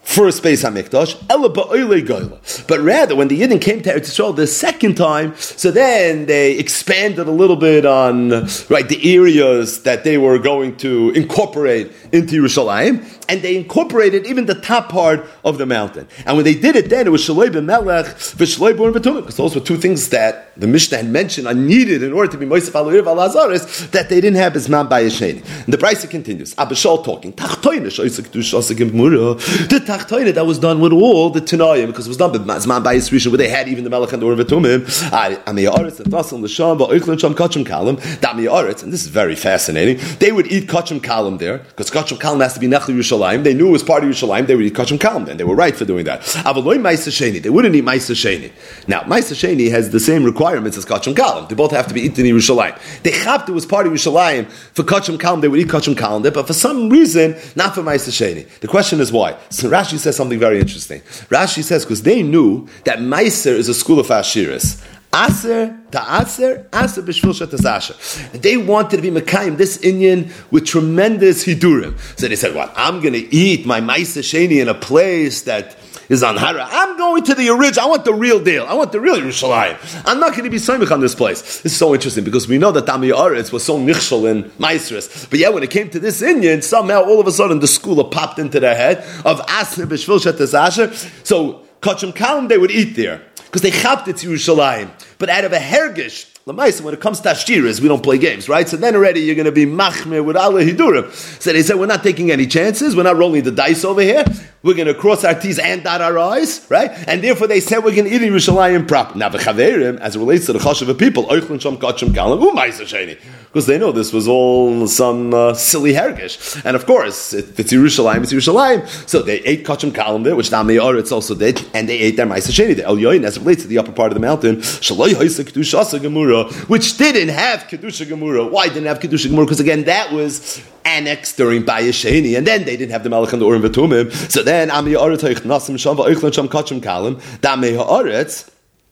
first Beis Hamikdash, ela ba'olei goyla. But rather, when the Yidden came to Eretz Yisrael the second time, so then they expanded a little bit on right the areas that they were going to incorporate into Yerushalayim, and they incorporated even the top part of the mountain. And when they did it, then it was Shaloi ben Melech v'Shaloi ben Betumim, because those were two things that the Mishnah had mentioned are needed in order to be Mosef al Irv al Azaris that they didn't have Bisman Bayesheni. And the Brisa continues. Abba Shaul talking. Tachtoyne shoyse kedush asa gemura. The Tachtoyne that was done with all the Tanayim, because it was done with Bisman Bayes Rishon, where they had even the Melech and the Ur Betumim. Amei Aretz and Nasan l'Sham va'Oichlin Sham Kachim Kalim. Dami Aretz, and this is very fascinating. They would eat Kachim Kalim there because Kachim Kalim has to be Nechli Yerushalayim. They knew it was part of Yerushalayim. They would eat Kachim Kalim, and they were right for doing that. Avaloi Ma'aser Sheni. They wouldn't eat Ma'aser Sheni. Now Ma'aser Sheni has the same requirements as Kachim Kalim. They both have to be eaten in Yerushalayim. They Chabtu was part of Yerushalayim. For Kachim Kalim, they would eat Kachim Kalim there, but for some reason, not for Ma'aser Sheni. The question is why. So Rashi says something very interesting. Rashi says because they knew that Ma'aser is a school of Ashiris. Aser ta'aser, aser b'shvil shetasasher. They wanted to be Mekayim, this Inyan, with tremendous hidurim. So they said, well, I'm going to eat my Ma'aser Sheni in a place that is on Hara. I'm going to the original. I want the real deal. I want the real Yerushalayim. I'm not going to be Soymich on this place. This is so interesting because we know that Dami Aretz was so nichshel in Maasros. But yet when it came to this Inyan, somehow all of a sudden the school popped into their head of aser b'shvil shetasasher. So Kachim Kalim they would eat there. Because they chapped it to Yerushalayim. But out of a hergish, Lamaisa, when it comes to Ashtiras, we don't play games, right? So then already you're going to be machmir with Allah Hidurim. So they said, we're not taking any chances. We're not rolling the dice over here. We're going to cross our T's and dot our I's, right? And therefore they said we're going to eat in Yerushalayim proper. Now, v'chaverim, as it relates to the Chashuva people, oichlin sham kachim kalam, u'maisa sheni. Because they know this was all some uh, silly hergish. And of course, if it's Yerushalayim, it's Yerushalayim. So they ate kachim kalam there, which Dami Aretz also did, and they ate their maisa sheni, the El Yoin, as it relates to the upper part of the mountain, shaloi haisa kedusha asa gemura, which didn't have kedusha gemura. Why didn't have kedusha gemura? Because again, that was annexed during Bayesheni, and then they didn't have the Melech and the Urim V'Tumim. So then Ami Haaretz Nasim Sham Va'Oichlin Sham Kachim Kalim, Damei Haaretz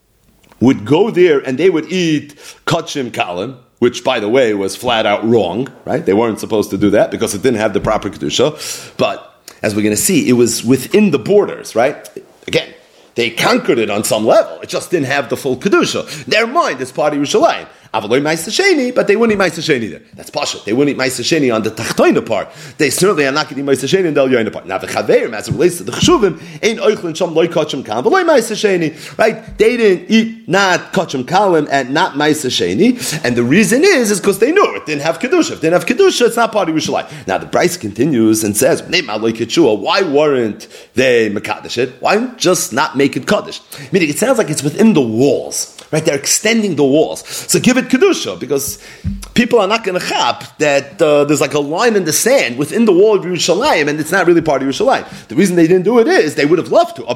would go there and they would eat Kachim Kalim, which, by the way, was flat out wrong, right? They weren't supposed to do that because it didn't have the proper kedusha. But as we're going to see, it was within the borders, right? Again, they conquered it on some level. It just didn't have the full kedusha. Their mind is part of Yerushalayim. Avaloi Ma'aser Sheni, but they wouldn't eat Ma'aser Sheni there. That's Pasha. They wouldn't eat Ma'aser Sheni on the Tachtoina part. They certainly are not going to eat Ma'aser Sheni on the El Yoina part. Now the Chaverim, as it relates to the Cheshuvim, ain't Oichlin Sham Loi Kachim Kalim, Avaloi Ma'aser Sheni. Right? They didn't eat not Kachim Kalim and not Ma'aser Sheni, and the reason is is because they knew it didn't have kedusha. If it didn't have kedusha, it's not part of Yerushalayim. Now the Bryce continues and says, why weren't they mekadesh it? Why just not make it kaddish? Meaning, it sounds like it's within the walls. Right? They're extending the walls. So give it kedusha, because people are not going to chap that uh, there's like a line in the sand within the wall of Yerushalayim, and it's not really part of Yerushalayim. The reason they didn't do it is they would have loved to.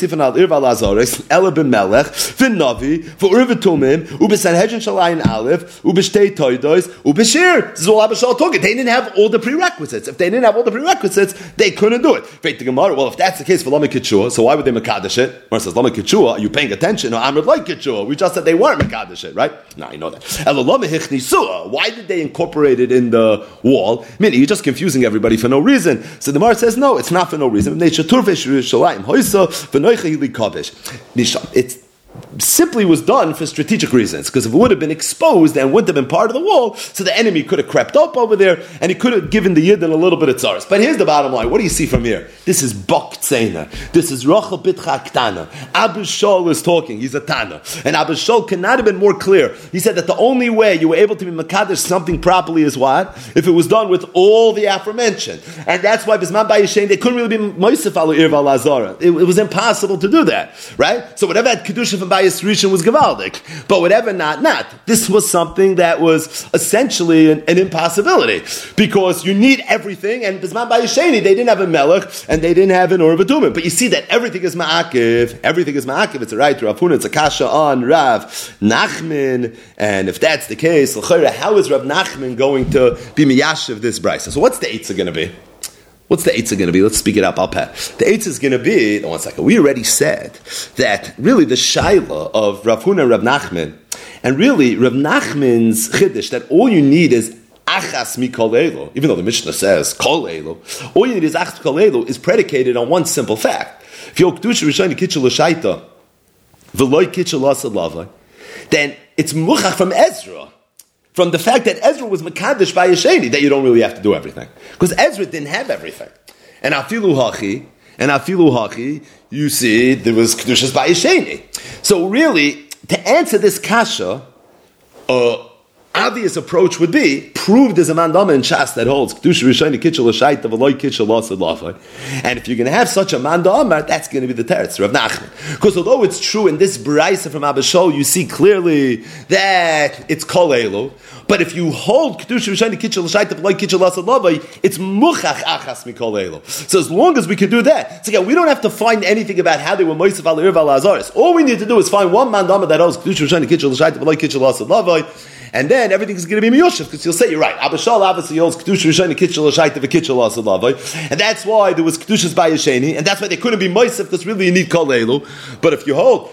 They didn't have all the prerequisites. If they didn't have all the prerequisites, they couldn't do it. Well, if that's the case for Lama Kitshua, so why would they mekadesh it? Or says Lama Kitshua, are you paying attention? No, Amr like Kitshua. We just said they weren't mekadesh it, right? No, you know that. Why did they incorporate it in the wall? I mean, you're just confusing everybody for no reason. So the Gemara says, no, it's not for no reason. It's simply was done for strategic reasons, because if it would have been exposed and wouldn't have been part of the wall, so the enemy could have crept up over there and he could have given the Yidden a little bit of tzaras. But here's the bottom line. What do you see from here? This is Bak Tzena. This is Rachel Bitcha Ktana. Abu Shol is talking. He's a Tana. And Abu Shol cannot have been more clear. He said that the only way you were able to be Makadesh something properly is what? If it was done with all the aforementioned. And that's why Bisman Bayeshen, they couldn't really be Moisef Alu Irva Lazara. It was impossible to do that. Right? So whatever had Kedusha from Bayes Rishon was Gavaldik. But whatever not, not. This was something that was essentially an, an impossibility. Because you need everything, and Bisman Bayesheni, they didn't have a Melech, and they didn't have an Ur B'Tumim. But you see that everything is Ma'akiv. Everything is Ma'akiv. It's a right to Rav Huna. It's a kasha on Rav Nachman. And if that's the case, how is Rav Nachman going to be Miyashiv this brisa? So what's the Eitzah going to be? What's the Eitzah going to be? Let's speak it up. I'll pat. The Eitzah is going to be, no, one second, we already said that really the Shaila of Rav Huna and Rav Nachman, and really Rav Nachman's Chiddush, that all you need is achas mikol elu, even though the Mishnah says kol elu, all you need is achas kol elu is predicated on one simple fact. If you're kedusha rishayna kitchel l'shaita, v'loy kitchel l'asad lavai, then it's muchach from Ezra, from the fact that Ezra was mekadesh by Yesheni, that you don't really have to do everything, because Ezra didn't have everything. And afilu hachi, and afilu hachi, you see there was kedushas by Yesheni. So really, to answer this kasha, uh, obvious approach would be proved as a mandama in Shas that holds kedusha rishayna kitchel l'shaita v'loy kitchel l'asad lavai. And if you're going to have such a mandama, that's going to be the teretz Rav Nachman. Because although it's true in this brayso from Abba Shaul, you see clearly that it's kol elu. But if you hold kedusha rishayna kitchel l'shaita v'loy kitchel l'asad lavai, it's muchach achas mikol elu. So as long as we can do that, so again, we don't have to find anything about how they were moisef al irva al azaris. All we need to do is find one mandama that holds kedusha rishayna kitchel l'shaita v'loy kitchel l'asad lavai. And then everything is going to be miyoshev, because you'll say, you're right, Abba Shaul obviously holds Kedusha Rishayna Kitchel L'Shaita V'Kitchel L'Asad Lavai, and that's why there was Kedushas by Yesheni, and that's why they couldn't be Moisef, because really you need Kol Elu. But if you hold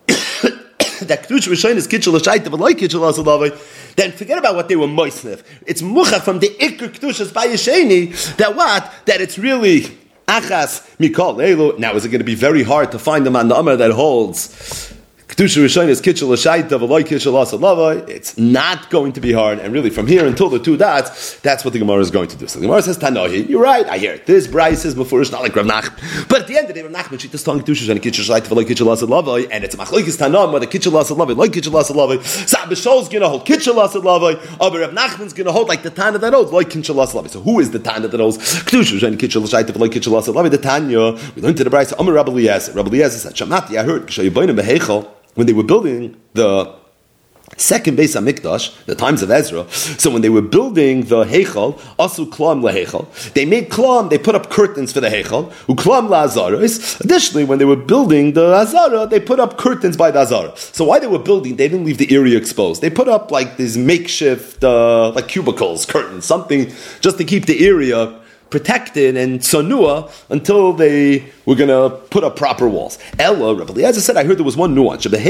that Kedusha Rishayna is Kitchel L'Shaita V'Loi Kitchel L'Asad Lavai, then forget about what they were Moisef. It's Mucha from the Iker Kedushas by Yesheni, that what? That it's really Achas Mikol Elu. Now is it going to be very hard to find them on the Amar that holds Kedusha Rishayna is kitchel l'shaita v'loy kitchel l'asad lavai? It's not going to be hard, and really from here until the two dots, that's what the Gemara is going to do. So the Gemara says, Tanohi, you're right, I hear it. This Bryce says before it's not like Rav Nachman. But at the end of the day, Rav Nachman, she just telling Kedusha Rishayna kitchel l'shaita v'loy kitchel l'asad lavai, and it's a machlokes Tanam, whether kitchel l'asad lavai, loy kitchel l'asad lavai. So Abba Shaul's going to hold kitchel l'asad lavai, but Rav Nachman's going to hold like the Tana that holds, loy kitchel l'asad lavai. So who is the Tana that holds Kedusha Rishayna kitchel l'shaita v'loy kitchel l'asad lavai? The Tanya, we learned to the Bryce, Amar Rabbi Eliezer. Rabbi Eliezer said, Shamati, I heard, K'shayibayim beheichel, when they were building the second Beis HaMikdash, the times of Ezra, so when they were building the Heichal, asu klam laheichal, they made klam, they put up curtains for the Heichal, uklam la'azaros. Additionally, when they were building the Azara, they put up curtains by the Azara. So while they were building, they didn't leave the area exposed. They put up like these makeshift, uh, like cubicles, curtains, something just to keep the area protected and sonua until they were going to put up proper walls. Ella, Rabbi Eliezer said, I heard there was one nuance. In the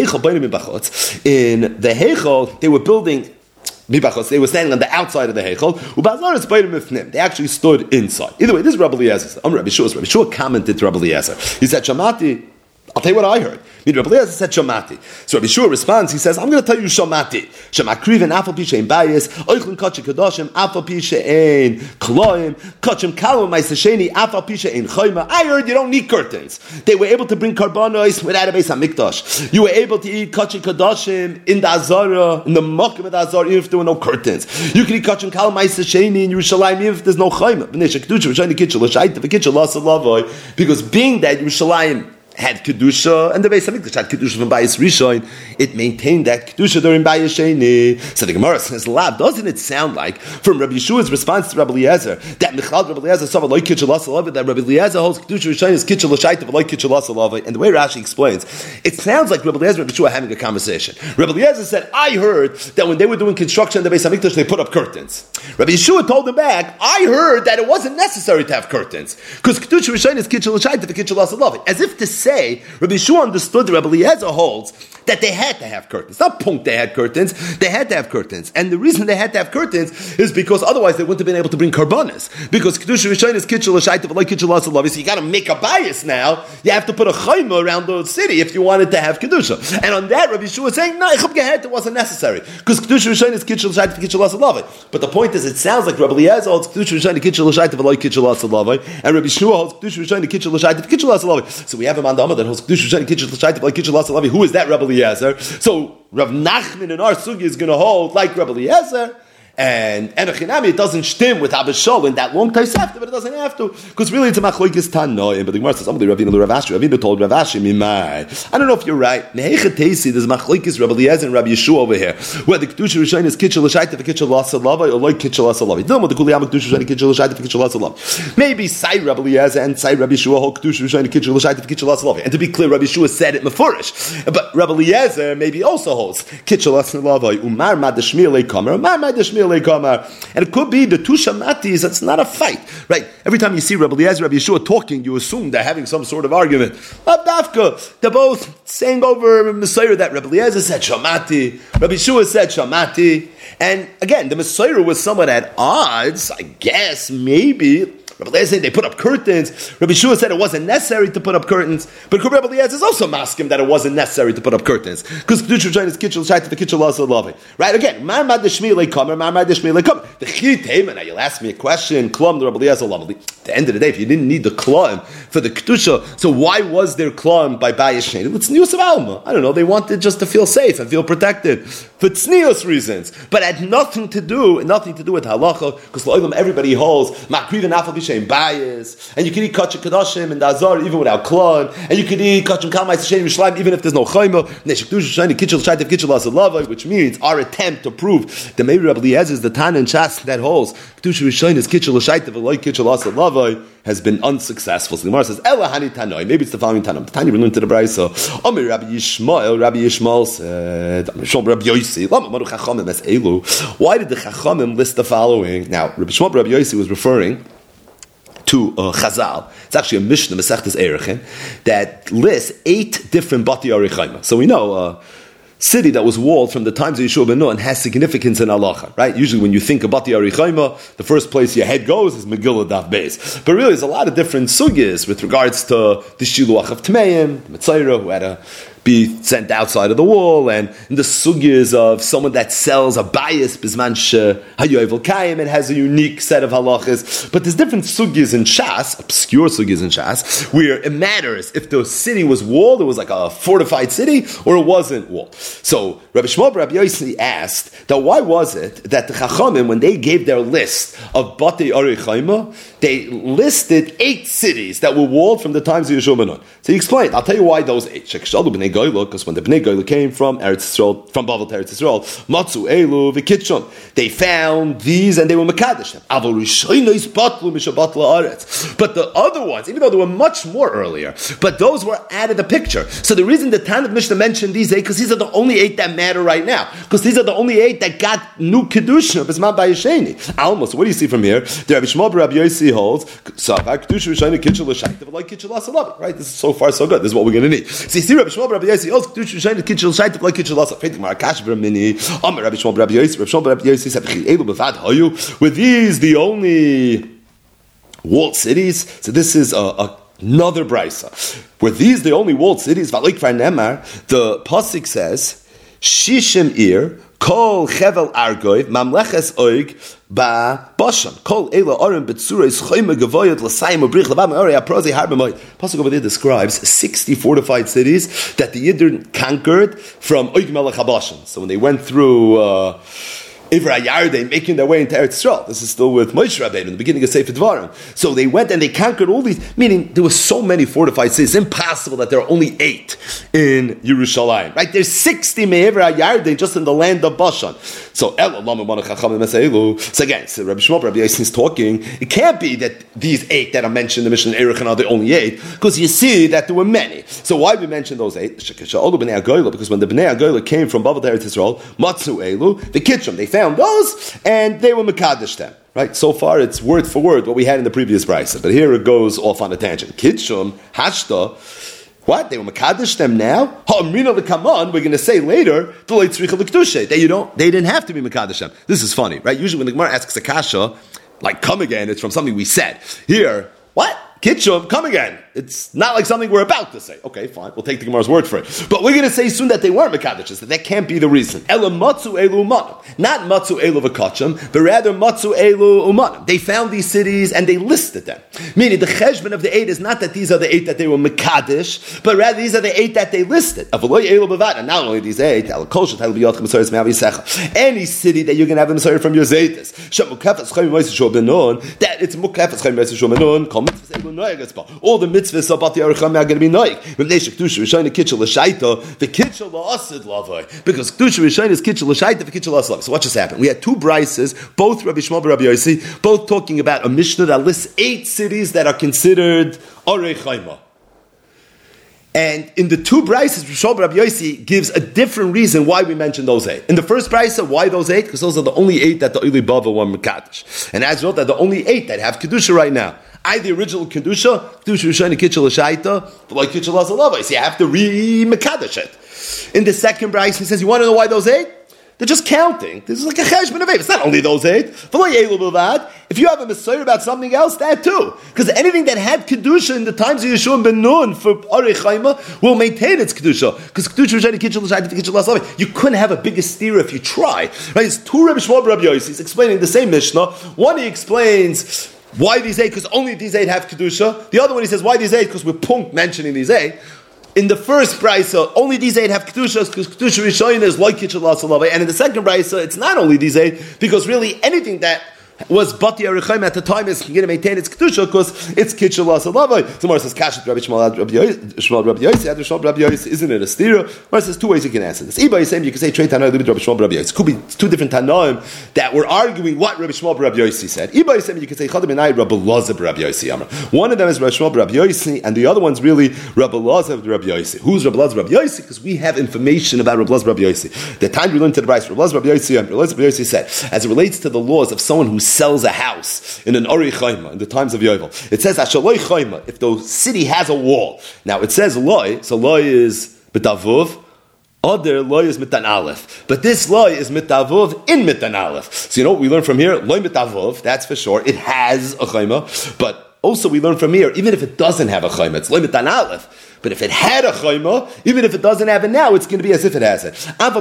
Heichal, they were building mibachos, they were standing on the outside of the Heichal. They actually stood inside. Either way, this is Rabbi Eliezer. I'm Rabbi Shua. Rabbi Shua commented to Rabbi Eliezer. He said, Shamati, I'll tell you what I heard. Rabbi Eliezer said Shamati. So Rabbi Shua responds, he says, I'm going to tell you Shamati. Shamakriven afal pi she'en bayis, oichlin kachim kadoshim, afal pi she'en kloim, kachim kalom ma'isasheni, afal pi she'en chayma. I heard you don't need curtains. They were able to bring karbanos without a Beis HaMikdash. You were able to eat kachim kadoshim in the Azara, in the Mokim of the Azara, even if there were no curtains. You can eat kachim kalom ma'isasheni in Yerushalayim, even if there's no chayma. Because being that Yerushalayim had Kedusha, and the Beis HaMikdash had Kedusha from Bayis Rishon, it maintained that Kedusha during Bayis Sheni. So the Gemara says, Lab, doesn't it sound like, from Rabbi Yeshua's response to Rabbi Eliezer, that Michlad Rabbi Eliezer saw Loi Kitchel L'Asad Lavai, that Rabbi Eliezer holds Kedusha Rishon is Kitchel L'Shaita Loi Kitchel L'Asad Lavai, and the way Rashi explains, it sounds like Rabbi Eliezer and Rabbi Yeshua having a conversation. Rabbi Eliezer said, I heard that when they were doing construction in the Beis HaMikdash, they put up curtains. Rabbi Yeshua told them back, I heard that it wasn't necessary to have curtains, because Kedusha Rishon is Kitchel L'Shaita Kitchel L'Asad Lavai. As if to say, Rabbi Yeshua understood that Rabbi Eliezer holds that they had to have curtains. Not punk they had curtains, they had to have curtains. And the reason they had to have curtains is because otherwise they wouldn't have been able to bring karbanas. Because Kedusha Rishon is Kitchel L'Shaita V'loi Kitchel L'Asad Lavai, so you got to make a bias now. You have to put a chayma around the city if you wanted to have Kedusha. And on that, Rabbi Yeshua is saying, no, it wasn't necessary. Because Kedusha Rishon is Kitchel L'Shaita Kitchel L'Asad Lavai. But the point is, it sounds like Rabbi Eliezer holds Kedusha Rishon Kitchel L'Shaita V'loi Kitchel L'Asad Lavai, and Rabbi Yeshua holds Kedusha Rishon Kitchel L'Shaita Kitchel L'Asad Lavai. So we have him on the Amar that holds Kedusha Rishon Kitchel L'Shaita V'loi Kitchel L'Asad Lavai. Who is that Rabbi Eliezer? So Rav Nachman in our sugi is going to hold like Rabbi Eliezer, and Enochinami, it doesn't stem with Abba Shaul in that long Tosefta, but it doesn't have to, because really it's a machlokes Tanoim. But the Gemara says, "Somebody Ravina Rav Ashi, Ravina told Rav Ashi, Mimai." I don't know if you're right. Nehechatesi, there's machlokes Rabbi Eliezer and Rabbi Yeshua over here. Whether Kedusha Rishon is Kitchel L'Shaita Kitchel L'Asad Lavai or like Kitchel L'Asad Lavai. Don't know the Kuliyam Kedusha Rishon Kitchel L'Shaita Kitchel L'Asad Lavai. Maybe Sai Rabbi Eliezer and Sai Rabbi Yeshua hold Kedusha Rishon Kitchel L'Shaita Kitchel L'Asad Lavai. And to be clear, Rabbi Yeshua said it mefurish, but Rabbi Eliezer maybe also holds Kitchel L'Asad Lavai. Umar Madashmir Leikamer. Umar Madashmir Shmuel Kamar. And it could be the two Shamatis, that's not a fight, right? Every time you see Rabbi Eliezer, Rabbi Yeshua talking, you assume they're having some sort of argument. Abdafka, they're both saying over Messiah that Rabbi Eliezer said Shamati, Rabbi Yeshua said Shamati. And again, the Messiah was somewhat at odds, I guess, maybe. Rabbi Eliezer said they put up curtains. Rabbi Yeshua said it wasn't necessary to put up curtains. But Rabbi Eliezer is also masking that it wasn't necessary to put up curtains. Because Kedusha V'Shayin is kitchel shayt the kitchel also loving. Right? Again, Marmad Deshmi Leikamer, Marmad Deshmi Leikamer. The Chitayim, now you'll ask me a question, Klum the Rabbi Eliezer lovely. At the end of the day, if you didn't need the Klum for the Kedusha, so why was there Klum by Bayis Shneid? It's Tznius of Alma. I don't know, they wanted just to feel safe and feel protected. For Tznius reasons. But it had nothing to do, nothing to do with halacha, because everybody holds Makriv and Afal B'Shem bias, and you can eat kachim kadashim and azar even without klon, and you can eat kachim kalmais shenim yishlayim even if there's no chayma. Neshek dush shani kitchel shaytev kitchel asalavai, which means our attempt to prove the Meir Rabbi Eliezer is the Tan and Shas that holds kedusha rishayim is kitchel shaytev v'loy kitchel asalavai has been unsuccessful. So the Gemara says Ela hani tanoi. Maybe it's the following tanoi. The Tanya we learned to the Brayso. Omer Rabbi Yishmael. Rabbi Yishmael said, Rabbi Yosi. Why did the Chachamim list the following? Now, Rabbi Shmuel Rabbi Yosi was referring to uh, Chazal. It's actually a Mishnah, Masechtas Erechin, that lists eight different Bati Arichayma. So we know a uh, city that was walled from the times of Yeshua ben Nun has significance in halacha, right? Usually when you think of Bati Arichayma, the first place your head goes is Megillah Daf Beis. But really there's a lot of different sugyas with regards to the Shiluach of Tmeim, Mitzayra, who had a be sent outside of the wall, and in the sugyas of someone that sells a bias bisman hayovel kayim, it has a unique set of halachas. But there's different sugyas in Shas, obscure sugyas in Shas, where it matters if the city was walled, it was like a fortified city, or it wasn't walled. So Rabbi Shmuel Rabbi Yossi asked that why was it that the Chachamim, when they gave their list of Batei Arichayma, they listed eight cities that were walled from the times of Yeshua ben Nun. So he explained, I'll tell you why those eight. Because when the Bnei Goyla came from Eretz Yisrael, from Bavel to Eretz Yisrael, Matzu Elu v'Kitshon, they found these and they were Mekadesh them. But the other ones, even though there were much more earlier, but those were added a picture. So the reason the Tanakh Mishnah mentioned these eight, because these are the only eight that matter right now. Because these are the only eight that got new Kedusha, B'zman Bayesheni. Almost, what do you see from here? The Rabbi Shmuel Rabbi Yossi holds, right? This is so far so good. This is what we're going to need. So you see Rabbi Shmuel Rabbi Yossi, oh, Kedusha Shayne Kitchel Shayte like Kitchel Lasa. Faith Marakash Bramini. Amar Rabbi Shmuel Rabbi Yossi. Rabbi Shmuel Rabbi Yossi said, "Elu b'vad hayu." Were these the only walled cities? So this is a, a another brisa. Were these the only walled cities? V'alik v'nemar. The pasuk says, "Shishim ir kol chevel argoy mamleches oig ba bashan kol ela arim betzureis chayme gavoyot l'sayim ubrich levam area prozi harbemoy." Pasuk over there describes sixty fortified cities that the Yidden conquered from Oig Melech HaBashan. So when they went through uh, Ivra Yarden, making their way into Eretz Yisrael. This is still with Moshe Rabbeinu in the beginning of Sefer Dvarim. So they went and they conquered all these, meaning there were so many fortified cities. It's impossible that there are only eight in Yerushalayim. Right? There's sixty Me'ivra Yarden just in the land of Bashan. So, so again, so Rabbi Shmuel, Rabbi Yossi is talking, it can't be that these eight that are mentioned in the Mishnah Erechin are the only eight, because you see that there were many. So why we mention those eight? Because when the Bnei Agoyla came from Bavel to Eretz Yisrael, Matzu Elu, the Kitchum, they found those, and they were Mekadesh them. Right? So far, it's word for word what we had in the previous brisa, but here it goes off on a tangent. Kitchum, Hashta, what? They were Mekadesh them now? Ha'amrina l'kaman, we're going to say later, that you don't, they didn't have to be Mekadesh them. This is funny, right? Usually when the Gemara asks a kasha, like come again, it's from something we said. Here, what? Kitchum, come again. It's not like something we're about to say. Okay, fine. We'll take the Gemara's word for it. But we're going to say soon that they weren't Mekadeshes, that that can't be the reason. Ela matzu elu umanam. Not matzu elu v'kachim, but rather matzu elu umanam. They found these cities and they listed them. Meaning the cheshbon of the eight is not that these are the eight that they were Mekadesh, but rather these are the eight that they listed. And not only these eight, any city that you're going to have a Messiah from your Zaytis. That it's mukafas chayim v'yisrael benon, kol mitzvahs elu noyeg. All the mitzvahs about the Arucham are going to be noig. Because Kedusha Rishon is Kitchel L'Shaita, the Kitchel L'Aslav. So what just happened? We had two brises, both Rabbi Shmuel and Rabbi Yossi, both talking about a Mishnah that lists eight cities that are considered Arei Chayma. And in the two brises, Rishon Rabbi Yossi gives a different reason why we mentioned those eight. In the first brisa, why those eight? Because those are the only eight that the Oili Bava were Mekadosh. And as a result, they're the only eight that have Kedusha right now. I, the original Kedusha, Kedusha Rishon Kitchel L'Shaita, like Kitchel L'Salava. So you have to re-Mekadosh it. In the second brisa, he says, you want to know why those eight? They're just counting. This is like a cheshbon of eight. It's not only those eight. If you have a Messiah about something else, that too. Because anything that had Kedusha in the times of Yeshua ben Nun for Arei Chaima will maintain its Kedusha. Because Kedusha Rishon Kitchel L'Shaita Kitchel L'Salava. You couldn't have a bigger steer if you try. Right? It's two Rabbi Shmuel Rabbi Yossi. He's explaining the same Mishnah. One he explains why these eight, because only these eight have Kedusha. The other one he says, why these eight? Because we're punk mentioning these eight. In the first brisa, only these eight have Kedushas, because Kedusha Rishon is like Kitchel L'Salava. And in the second brisa, it's not only these eight, because really anything that was Bati Arichaim at the time is going to maintain its Kedusha, because it's Kitchel L'Salava. So Mar says, Kashet Rabbi Shmuel Rabbi Yossi, Ad Rishon Rabbi Yossi, isn't it a stira? Mar says, two ways you can answer this. Iba is saying, you can say, Trei Tanoim, Rabbi Shmuel Rabbi Yossi. It could be two different Tanoim that were arguing what Rabbi Shmuel Rabbi Yossi said. Iba is saying, you can say, Chadam Enai, Rabbi Lazar Rabbi Yossi Amar. One of them is Rabbi Shmuel Rabbi Yossi, and the other one's really Rabbi Lazar Rabbi Yossi. Who's Rabbi Lazar Rabbi Yossi? Because we have information about Rabbi Lazar Rabbi Yossi. The time we learned to the Bryce, Rabbi Lazar Rabbi Yossi, Rabbi Lazar Rabbi Yossi said, as it relates to the laws of someone who sells a house in an Arei Chaima, in the times of Yovel. It says, Ashaloi Chaima, if the city has a wall. Now, it says Loi, so Loi is B'Tavuv, other Loi is Mitan Aleph. But this Loi is Mitavuv in Mitan Aleph. So you know what we learn from here? Loi Mitavuv, that's for sure. It has a Chaima, but also we learn from here, even if it doesn't have a Chaima, it's Loi Mitan Aleph. But if it had a chayma, even if it doesn't have it now, it's going to be as if it has it. That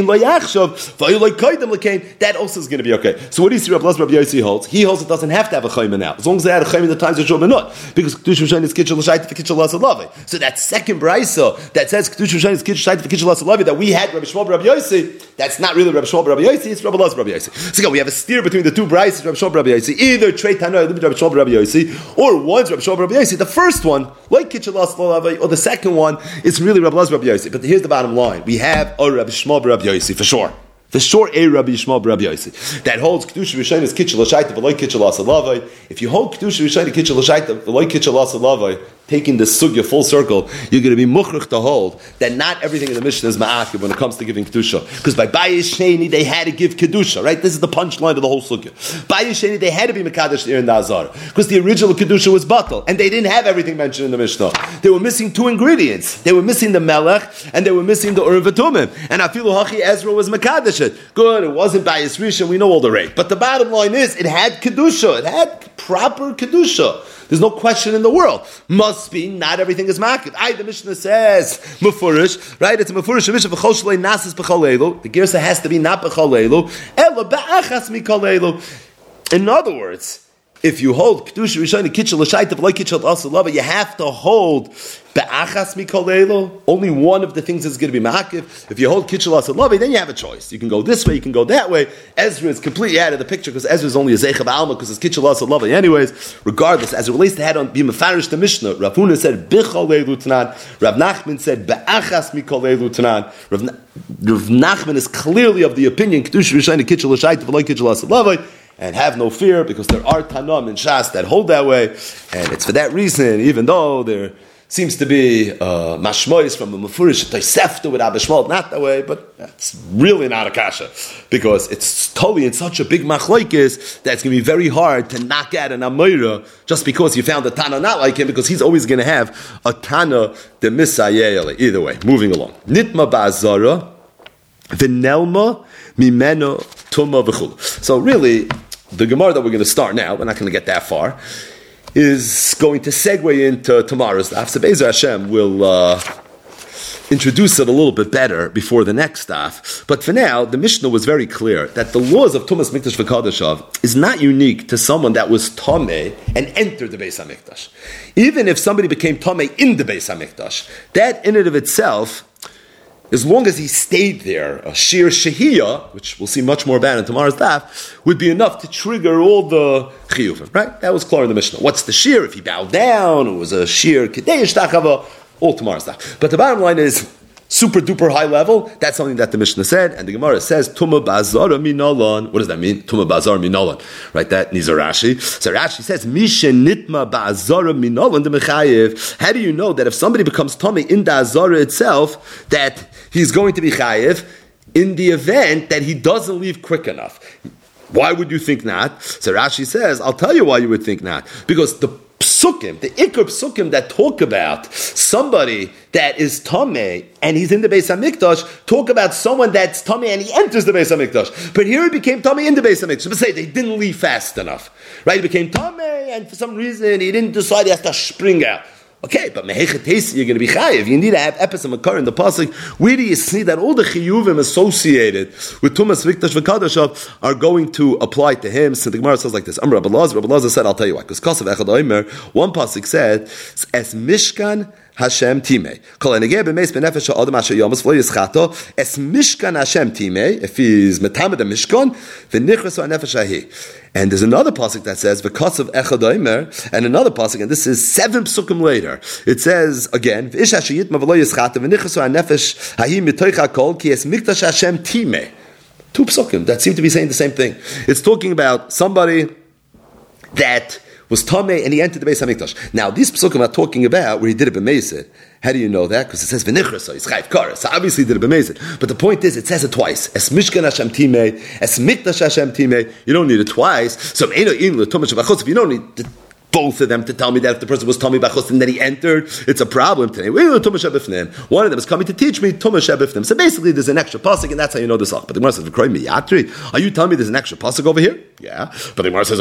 also is going to be okay. So what do you see Rabbi Lazar Rabbi Yossi holds? He holds it doesn't have to have a chayma now, as long as they had a chayma in the times of Yeshua ben Nun, because Kedusha Rishon is Kitchel L'Shaita for Kitchel L'Salava. So that second brisa that says Kedusha Rishon is Kitchel L'Shaita for Kitchel L'Salava that we had Rabbi Shmuel Rabbi Yossi, that's not really Rabbi Shmuel Rabbi Yossi, it's Rabbi Lazar Rabbi Yossi. So again, we have a steer between the two brises, Rabbi Shmuel Rabbi Yossi, either Trei Tanoim, Rabbi Shmuel Rabbi Yossi, or one's Rabbi Shmuel Rabbi Yossi. The first one, like Kitchel L'Salava, or the second one, it's really Rabbi Lazar Rabbi Yossi. But here's the bottom line. We have a Rabbi Shmuel Rabbi Yossi, for sure. For sure, a Rabbi Shmuel Rabbi Yossi. That holds Kedusha Rishon is Kitchel L'Shaita, v'loi Kitchel L'Salava. If you hold Kedusha Rishon is Kitchel L'Shaita, v'loi Kitchel L'Salava, taking the sugya full circle, you're going to be mukhrich to hold that not everything in the Mishnah is ma'akiv when it comes to giving Kedusha. Because by Bayis Sheni, they had to give Kedusha, right? This is the punchline of the whole sugya. Bayis Sheni, they had to be Mekadosh Ir and Azar. Because the original Kedusha was batal. And they didn't have everything mentioned in the Mishnah. They were missing two ingredients. They were missing the Melech, and they were missing the Urim V'Tumim. And Afilu Hachi Ezra was Mekadosh it. Good, it wasn't Bayis Rishon, we know all the rate. But the bottom line is, it had Kedusha. It had proper Kedusha. There's no question in the world. Must be, not everything is makid. I, the Mishnah says, mufurish, right? It's a mufurish, Mishnah v'chol shlei nasis b'chol eilu. The girsa has to be not b'chol eilu, ela ba'achas mikol eilu. In other words, if you hold Kedusha Rishon Kitchel L'Shaita v'loi Kitchel L'Salava, you have to hold Be'achas Mikol Eilu. Only one of the things is going to be Ma'akiv. If you hold Kitchel L'Salava, then you have a choice. You can go this way, you can go that way. Ezra is completely out of the picture because Ezra is only a Zeicha Ba'alma because it's Kitchel L'Salava. Anyways, regardless, as it relates to how to be Mefarish the Mishnah, Rav Huna said B'chol Eilu Tanan. Rav Nachman said Be'achas Mikol Eilu Tanan. Rav, Na- Rav Nachman is clearly of the opinion Kedusha Rishon Kitchel L'Shaita v'loi Kitchel L'Salava. And have no fear, because there are Tanam and Shas that hold that way. And it's for that reason, even though there seems to be uh, mashmois from a mefurish Tosefta with Abba Shmuel, not that way, but it's really not a kasha. Because it's totally in such a big machlokes that it's going to be very hard to knock out an Amoira just because you found a Tana not like him, because he's always going to have a Tana de Misayele. Either way, moving along. Nitma ba'azara, v'nelma mimeno tuma v'chul. So really, the Gemara that we're going to start now, we're not going to get that far, is going to segue into tomorrow's daf. So Be'ezer Hashem will uh, introduce it a little bit better before the next daf. But for now, the Mishnah was very clear that the laws of Tumas Mikdash v'Kadashav is not unique to someone that was Tameh and entered the Beis HaMikdash. Even if somebody became Tameh in the Beis HaMikdash, that in and of itself, as long as he stayed there, a shir shehiyah, which we'll see much more about in tomorrow's daf, would be enough to trigger all the chiyuvim, right? That was clear in the Mishnah. What's the shir? If he bowed down, it was a shir kedeish tachava, all tomorrow's daf. But the bottom line is, super duper high level, that's something that the Mishnah said, and the Gemara says, Tuma ba'azara minalan. What does that mean? Tuma ba'azara minalan. Right, that needs a Rashi. So Rashi says, Misha nitma ba'azara minalan de mechayev. How do you know that if somebody becomes tummy in the azara itself, that he's going to be chayev in the event that he doesn't leave quick enough? Why would you think not? So Rashi says, I'll tell you why you would think not. Because the psukim, the ikar psukim that talk about somebody that is tameh and he's in the Beis HaMikdash, talk about someone that's tameh and he enters the Beis HaMikdash. But here he became tameh in the Beis HaMikdash. But say they didn't leave fast enough, right? He became tameh and for some reason he didn't decide he has to spring out. Okay, but mehechatesi, you're going to be chayiv. You need to have epis and makar in the pasuk. Where do you see that all the chiyuvim associated with tumas mikdash v'kadashav are going to apply to him? So the Gemara says like this: Amar Rabbi Elazar, Rabbi Elazar said, "I'll tell you why." Because kasav echad omer, one pasuk said, "Es mishkan Hashem timei." Kol enegeh b'meis b'nefesh ha'adam asher yomas v'lo yischato. Es mishkan Hashem timei. If he's metamed the mishkan, v'nichras ha'nefesh hahi. And there's another pasuk that says v'kasav echad omer, and another pasuk, and this is seven psukim later. It says again, "V'ish hashiyit ma v'lo yischato v'nichras ha'nefesh hahi mitoich ha'kol ki es mikdash Hashem timei." Two psukim that seem to be saying the same thing. It's talking about somebody that was tamei and he entered the Beis HaMikdash. Now, these psukim are talking about where he did it b'meisid. How do you know that? Because it says v'nichras, he's chayv kara. So obviously he did it b'meisid. But the point is, it says it twice. Es mishkan Hashem timei, es mikdash Hashem timei. You don't need it twice. So if you don't need the both of them to tell me that if the person was Tommy Bachos and then he entered, it's a problem today. One of them is coming to teach me Tumash Ebifnim. So basically there's an extra pasuk and that's how you know this. But the Gemara says, are you telling me there's an extra pasuk over here? Yeah. But the Gemara says,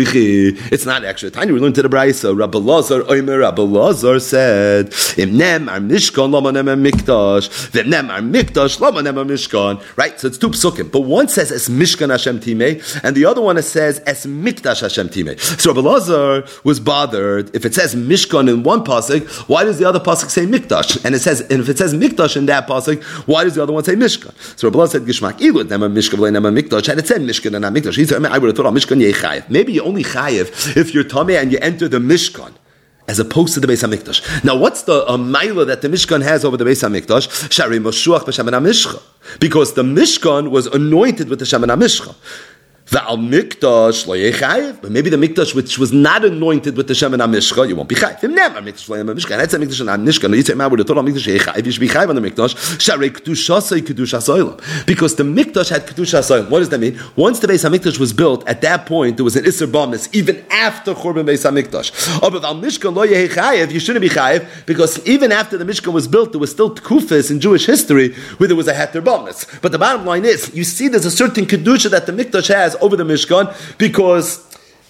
it's not extra. Tiny, we learned to the Braisa. Rabbi Elazar, Omer, Rabbi Elazar said, Imnem ar Mishkan, Lama nem ar Mikdash, Vimnem ar Mikdash, Lama nem ar Mishkan. Right? So it's two psukim. But one says, Es Mishkan Hashem Timei, and the other one says, Es Mikdash Hashem Timei. So Rabbi Elazar was bothered. If it says Mishkan in one pasuk, why does the other pasuk say Mikdash? And it says, and if it says Mikdash in that pasuk, why does the other one say Mishkan? So Rabbi Elazar said, Gishmak Ilu, Nema Mishkan, Nema Mikdash, and it said Mishkan and not Mikdash. He said, I would have thought, Mishkan yeh chayev. Maybe you only chayev if you're tamei and you enter the Mishkan, as opposed to the Beis HaMikdash. Now, what's the uh, maila that the Mishkan has over the Beis HaMikdash? Shari Moshuach b'Shemen HaMishcha. Because the Mishkan was anointed with the Shemen HaMishcha. V'al Mikdash lo yeh chayev. But maybe the Mikdash which was not anointed with the Shemen HaMishcha, you won't be chayev. If never Mikdash lo yeh Mishcha, and that's a Mikdash and Mishkan. You say, "Man, would have thought Mikdash yeh chayev." You should be chayev on the Mikdash. Shari Kedushasei Kedushas Olam. Because the Mikdash had Kedushas Olam. What does that mean? Once the Beis HaMikdash was built, at that point there was an Isser Bamis, even after Churban Beis HaMikdash. Oh, but V'al Mishkan lo yeh chayev, you shouldn't be chayev, because even after the Mishkan was built, there was still Tkufis in Jewish history where there was a Heter Bamis. But the bottom line is, you see there's a certain Kedusha that the Mikdash has over the Mishkan, because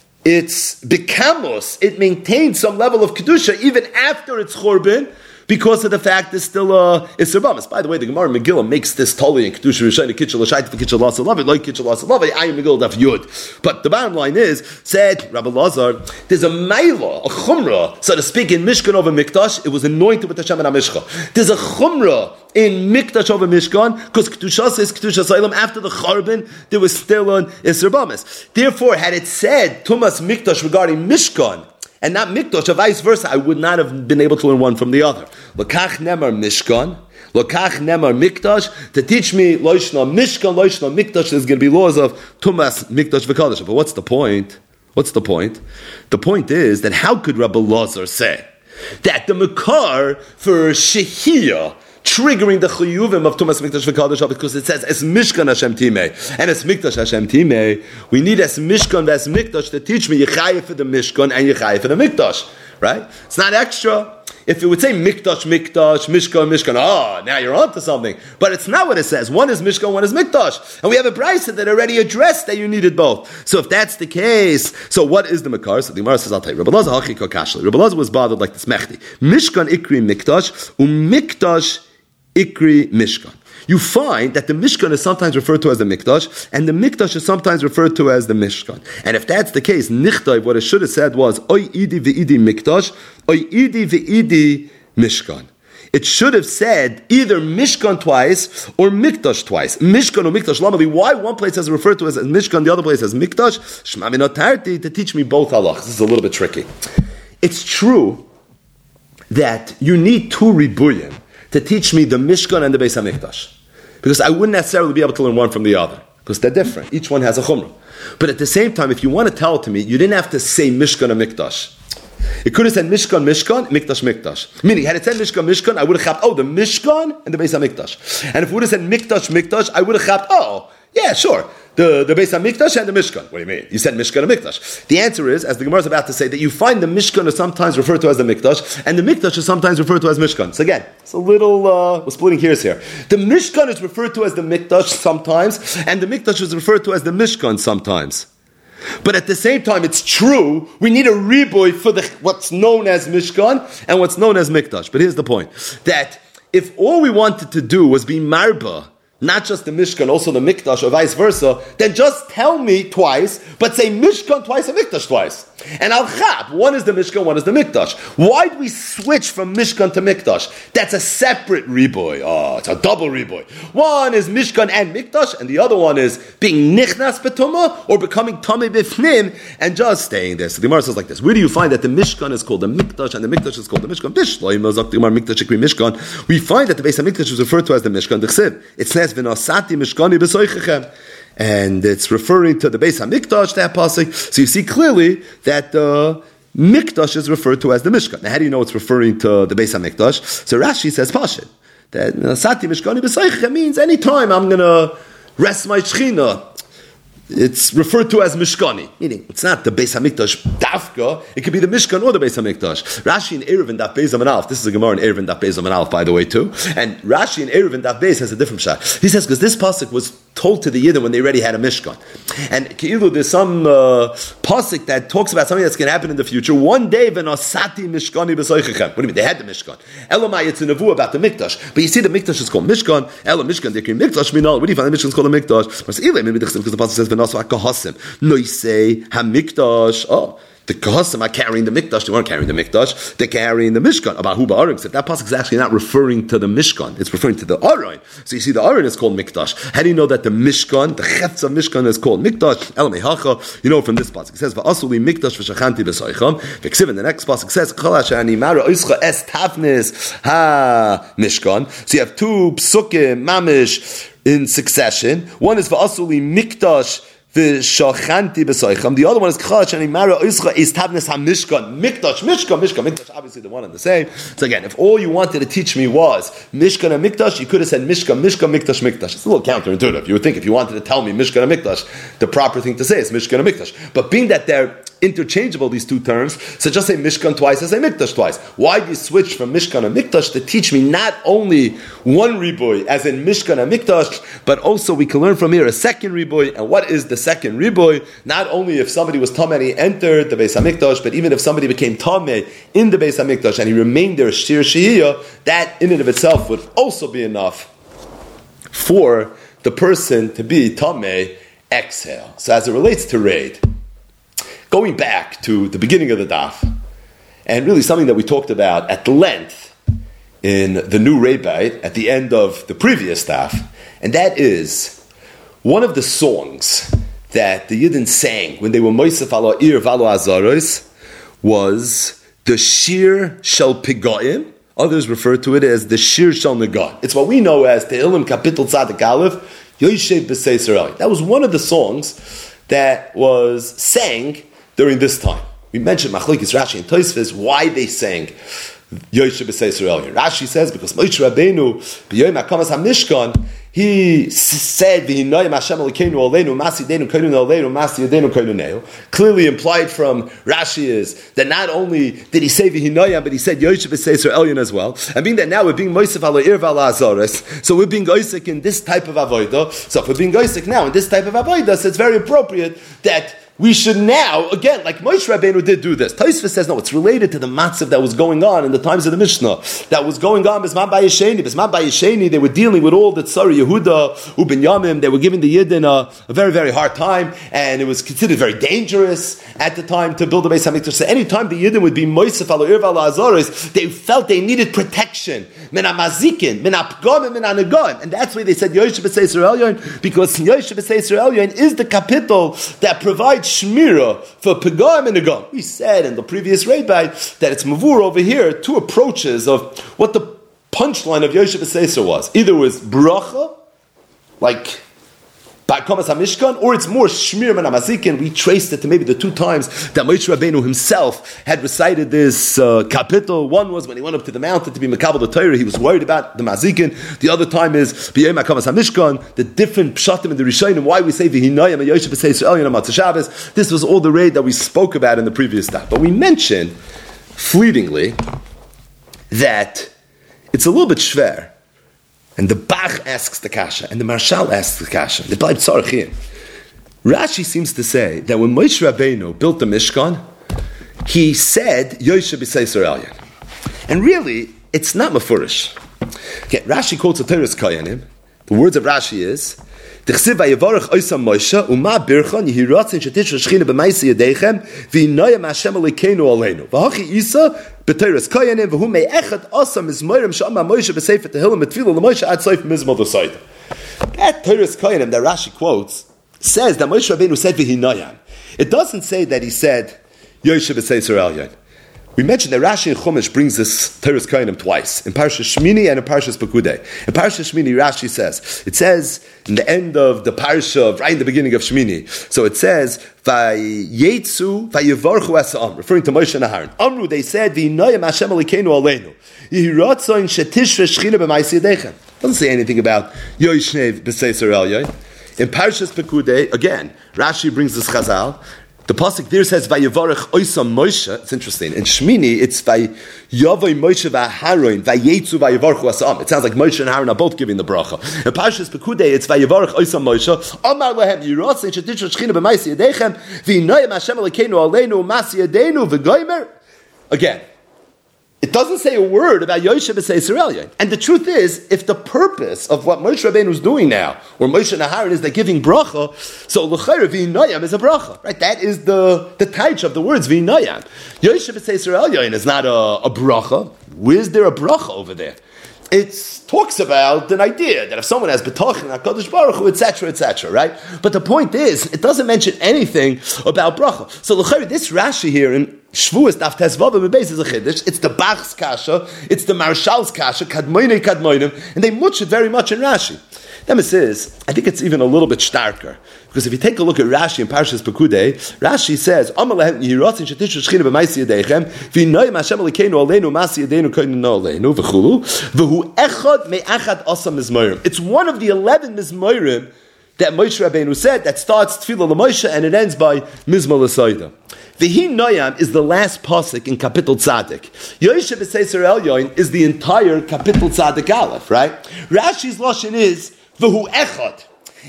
it's bekamus, it maintains some level of kedusha even after its churban, because of the fact there's still a Isser Bamis. By the way, the Gemara Megillah makes this totally in kedusha rishayna kitchel l'shayt v'kitchel l'asa love it like kitchel l'asa love it ayim Megillah daf yud. But the bottom line is, said Rabbi Elazar, there's a meilah, a chumrah, so to speak, in Mishkan over Mikdash. It was anointed with the Shemen HaMishcha. There's a chumrah in Mikdash over Mishkan, because Kedushas is Kedushas Olam. After the Charbin, there was still an Isser Bamis. Therefore, had it said Tumas Mikdash regarding Mishkan and not Mikdash, or vice versa, I would not have been able to learn one from the other. Lokach nemar Mishkan, Lokach nemar Mikdash, to teach me Loishna Mishkan, Loishna Mikdash, there's going to be laws of Tumas Mikdash v'Kadash. But what's the point? What's the point? The point is that how could Rabbi Elazar say that the Makar for Shehiyah, triggering the chiyuvim of Tumas Mikdash v'Kadash, because it says Es Mishkan Hashem Timei and Es Mikdash Hashem Timei, we need Es Mishkan v'Es Mikdash to teach me Yechayev for the Mishkan and Yechayev for the Mikdash, right? It's not extra. If it would say Mikdash, Mikdash, Mishkan, Mishkan, oh, now you're onto something. But it's not what it says. One is Mishkan, one is Mikdash. And we have a brisa that already addressed that you needed both. So if that's the case, so what is the Makar? So the Gemara says, I'll tell you. Rabbi Elazar Hachi Kakashli. Rabbi Elazar was bothered like this Mechti. Mishkan Ikri Mikdash, um Mikdash Ikri Mishkan. You find that the Mishkan is sometimes referred to as the Mikdash, and the Mikdash is sometimes referred to as the Mishkan. And if that's the case, Nichtay, what it should have said was, Oy Idi V'Idi Mikdash, Oy Idi V'Idi Mishkan. It should have said either Mishkan twice or Mikdash twice. Mishkan or Mikdash. Lamali, why one place is referred to as Mishkan, the other place as Mikdash? Shema Minotarti, to teach me both halachas. This is a little bit tricky. It's true that you need two ribuyim to teach me the Mishkan and the Beis HaMikdash. Because I wouldn't necessarily be able to learn one from the other. Because they're different. Each one has a chumrah. But at the same time, if you want to tell it to me, you didn't have to say Mishkan and Mikdash. It could have said Mishkan, Mishkan, Mikdash, Mikdash. Meaning, had it said Mishkan, Mishkan, I would have chapped, oh, the Mishkan and the Beis HaMikdash. And if it would have said Mikdash, Mikdash, I would have chapped, oh, yeah, sure. The, the Beis HaMikdash and the Mishkan. What do you mean? You said Mishkan and Mikdash. The answer is, as the Gemara is about to say, that you find the Mishkan is sometimes referred to as the Mikdash, and the Mikdash is sometimes referred to as Mishkan. So again, it's a little, uh, we're splitting hairs here. The Mishkan is referred to as the Mikdash sometimes, and the Mikdash is referred to as the Mishkan sometimes. But at the same time, it's true, we need a riboy for the what's known as Mishkan and what's known as Mikdash. But here's the point, that if all we wanted to do was be Marba, not just the Mishkan, also the Mikdash, or vice versa, then just tell me twice, but say Mishkan twice and Mikdash twice. And Al Chab, one is the Mishkan, one is the Mikdash. Why do we switch from Mishkan to Mikdash? That's a separate riboy. Oh, it's a double riboy. One is Mishkan and Mikdash, and the other one is being Nichnas Betuma, or becoming Tameh Bifnim, and just staying there. So the Gemara says like this, where do you find that the Mishkan is called the Mikdash, and the Mikdash is called the Mishkan? We find that the Beis HaMikdash is referred to as the Mishkan. It says, and it's referring to the Beis HaMikdash, that pasuk. So you see clearly that the uh, Mikdash is referred to as the Mishkan. Now, how do you know it's referring to the Beis HaMikdash? So Rashi says Pashit, that Sati Mishkani B'Seichechem means anytime I'm going to rest my Shechina, it's referred to as Mishkani. Meaning, it's not the Beis HaMikdash Dafka, it could be the Mishkan or the Beis HaMikdash. Rashi in Erev and Daf Beis Amalf, this is a Gemara in Erev and Daf Beis Amalf, by the way, too. And Rashi in Erev and Daf Beis has a different shot. He says, because this pasuk was told to the Yidden when they already had a Mishkan. And Keilu, there's some uh, pasuk that talks about something that's going to happen in the future. One day, V'nosati Mishkani B'Seichechem. What do you mean? They had the Mishkan. Elamai, it's a nevu about the Mikdash. But you see, the Mikdash is called Mishkan. Elam Mishkan, they came Mikdash Minal. Where do you find the Mishkan is called a Mikdash? Because the pasuk says, V'nosu HaKahasim. No, you say HaMikdash. Oh, the Kahasim are carrying the Mikdash. They weren't carrying the Mikdash. They're carrying the Mishkan. About Hu Ba'arim. Except that pasuk is actually not referring to the Mishkan. It's referring to the Aron. So you see, the Aron is called Mikdash. How do you know that the Mishkan, the Chetz of Mishkan, is called Mikdash? El Mehacha. You know from this pasuk. It says Va'asuli Mikdash v'shachanti b'soicham. V'ksiv in the next pasuk says Chalash ani mara oischa es tavnis ha Mishkan. So you have two psukim mamish in succession. One is Va'asuli Mikdash the Shachanti B'Soicham. The other one is Kach and Imara Ischa is Tabnes HaMishkan. Mikdash, Mishkan, Mishkan, Mikdash, obviously the one and the same. So again, if all you wanted to teach me was Mishkan and Mikdash, you could have said Mishkan, Mishkan, Mikdash, Mikdash. It's a little counterintuitive. You would think if you wanted to tell me Mishkan and Mikdash, the proper thing to say is Mishkan and Mikdash. But being that they're interchangeable, these two terms, so just say Mishkan twice and say Mikdash twice. Why do you switch from Mishkan and Mikdash to teach me not only one riboy, as in Mishkan and Mikdash, but also we can learn from here a second riboy. And what is the second riboy? Not only if somebody was Tameh and he entered the Beis HaMikdash, but even if somebody became Tameh in the Beis HaMikdash and he remained there Shir Shehiyah, that in and of itself would also be enough for the person to be Tameh exhale. So as it relates to raid, going back to the beginning of the daf, and really something that we talked about at length in the new Rebbe at the end of the previous daf, and that is one of the songs that the Yidden sang when they were Moisef Alo Ir Valo Azaros was the Shir Shel Pigoim. Others refer to it as the Shir Shel Negan. It's what we know as the Tehillim Kapitel Tzadik Aleph, Yoshev B'Sei Yisrael. That was one of the songs that was sang during this time. We mentioned Machlokes Rashi and Tosfos why they sang Yoshev B'Sei Yisrael. Rashi says because Moshe Rabbeinu b'Yom HaKamas HaMishkan, he said V'hinayim Hashem Elokeinu Aleinu Masi Deinu Koinu Aleinu Masi Yadeinu Koinu Neu. Clearly implied from Rashi is that not only did he say V'hinayim, but he said Yoshev B'Sei Yisrael as well. And being that now we're being Moisef Alo Ir V'Alo Azaros, so we're being Goisek in this type of avodah. So if we're being Goisek now in this type of avodah, so it's very appropriate that we should now, again, like Moshe Rabbeinu did do this. Tosfos says, no, it's related to the matzav that was going on in the times of the Mishnah. That was going on, Bisman Bayesheni. Bisman Bayesheni, they were dealing with all the Tzara Yehuda, Uben Yamim. They were giving the Yidden a, a very, very hard time, and it was considered very dangerous at the time to build a Beis HaMikdash. So any time the Yidden would be Moisef Alo Ir V'Alo Azaros, they felt they needed protection. Min HaMazikin, Min HaPgomim, Min HaNegoim. And that's why they said Yoshev B'Sei Yisrael, because Yoshev B'Sei Yisrael is the capital that provides Shmira for Pegam and Negam. We said in the previous Rebbe that it's Mavur over here, two approaches of what the punchline of Yoshe B'Seisar was either it was bracha, like Ba'akomas HaMishkan, or it's more Shmir Man HaMazikin. We traced it to maybe the two times that Moshe Rabbeinu himself had recited this uh, capital. One was when he went up to the mountain to be Mekabel the Torah, he was worried about the Mazikin. The other time is B'yom HaKamas HaMishkan, the different pshatim in the Rishonim, why we say V'hinayim and Yoshe B'Seisar Elyon on Matzah Shabbos. This was all the raid that we spoke about in the previous time. But we mentioned, fleetingly, that it's a little bit shver. And the Bach asks the Kasha, and the Marshal asks the Kasha. The Bleib Tzarechim. Rashi seems to say that when Moshe Rabbeinu built the Mishkan, he said, Yoshe B'Seisar Elyon. And really, it's not mafurish. Okay, Rashi quotes a Teres Kayanim. The words of Rashi is, T'chsiv vayevarech oisam Moshe, uma birchan yihiratzin shetish shechina b'maisi yadeichem, v'inoyam Hashem alikeinu aleinu. V'hachi isa, b'teres kayanim, v'hu me'echad asam mizmoirim shama Moshe b'sefer tehillim etfilah l'Moshe ad soif mizmal d'sayda. That Teres Kayanim that Rashi quotes says that Moshe Rabbeinu said v'hinoyam. It doesn't say that he said Yoshe B'Seisar Elyon. We mentioned that Rashi and Chumash brings this Teres Kayanim twice, in Parshas Shmini and in Parshas Pekudei. In Parshas Shmini, Rashi says, it says in the end of the Parsha, right in the beginning of Shmini, so it says, Vayetzu, Vayevarchu Esa'am, referring to Moshe and Aharon. Amru, they said, V'inoyam Hashem alikeinu aleinu. Yihiratzon shetish v'shchina b'maisi yadechem. Doesn't say anything about Yoshe B'Seisar Elyon. In Parshas Pekudei, again, Rashi brings this Chazal. The pasuk there says Vayevarech Oisam Moshe. It's interesting. In Shmini, it's Vayavoy Moshe v'Aharon Vayetzu Vayevarchu Asam. It sounds like Moshe and Aaron are both giving the bracha. In Parshas Pekudei, it's Vayevarech Oisam Moshe. Amar lehem Yiratzin shetish shechina b'maisi yadechem v'inoyam Hashem alikeinu aleinu masi yadeinu v'goymer. Again, it doesn't say a word about Yoshe B'Seisar Elyon. And the truth is, if the purpose of what Moshe Rabbeinu is doing now, or Moshe and Aharon, is they're giving bracha, so l'chayr v'inoyam is a bracha, right? That is the the taich of the words v'inoyam. Yoshe B'Seisar Elyon is not a, a bracha. Where's there a bracha over there? It talks about an idea that if someone has betachin HaKadosh Baruch Hu, et cetera, et cetera, right? But the point is, it doesn't mention anything about bracha. So l'chayr, this Rashi here in Shvuas Daf Tes Vav Beis is a chiddush. It's the Bach's kasha, it's the Marshal's kasha, Kadmoinei Kadmoinim, and they much it very much in Rashi. Then it says, I think it's even a little bit starker, because if you take a look at Rashi in Parshas Pekudei, Rashi says, Amalehem Yiratzin Shetish Shechina b'Maisi Yadeichem, V'inoyam Hashem alikeinu aleinu Masi Yadeinu Koinu Aleinu V'chulu V'hu Echad Me'achad Asam Mizmorim. It's one of the eleven Mizmorim that Moshe Rabbeinu said that starts Tefillah L'Moshe and it ends by Mizmal L'Soida. V'hi Noyam is the last pasuk in Kapitel Tzadik. Yoshe B'Seisar Elyon is the entire Kapitel Tzadik Aleph, right? Rashi's lashon is V'hu Echad.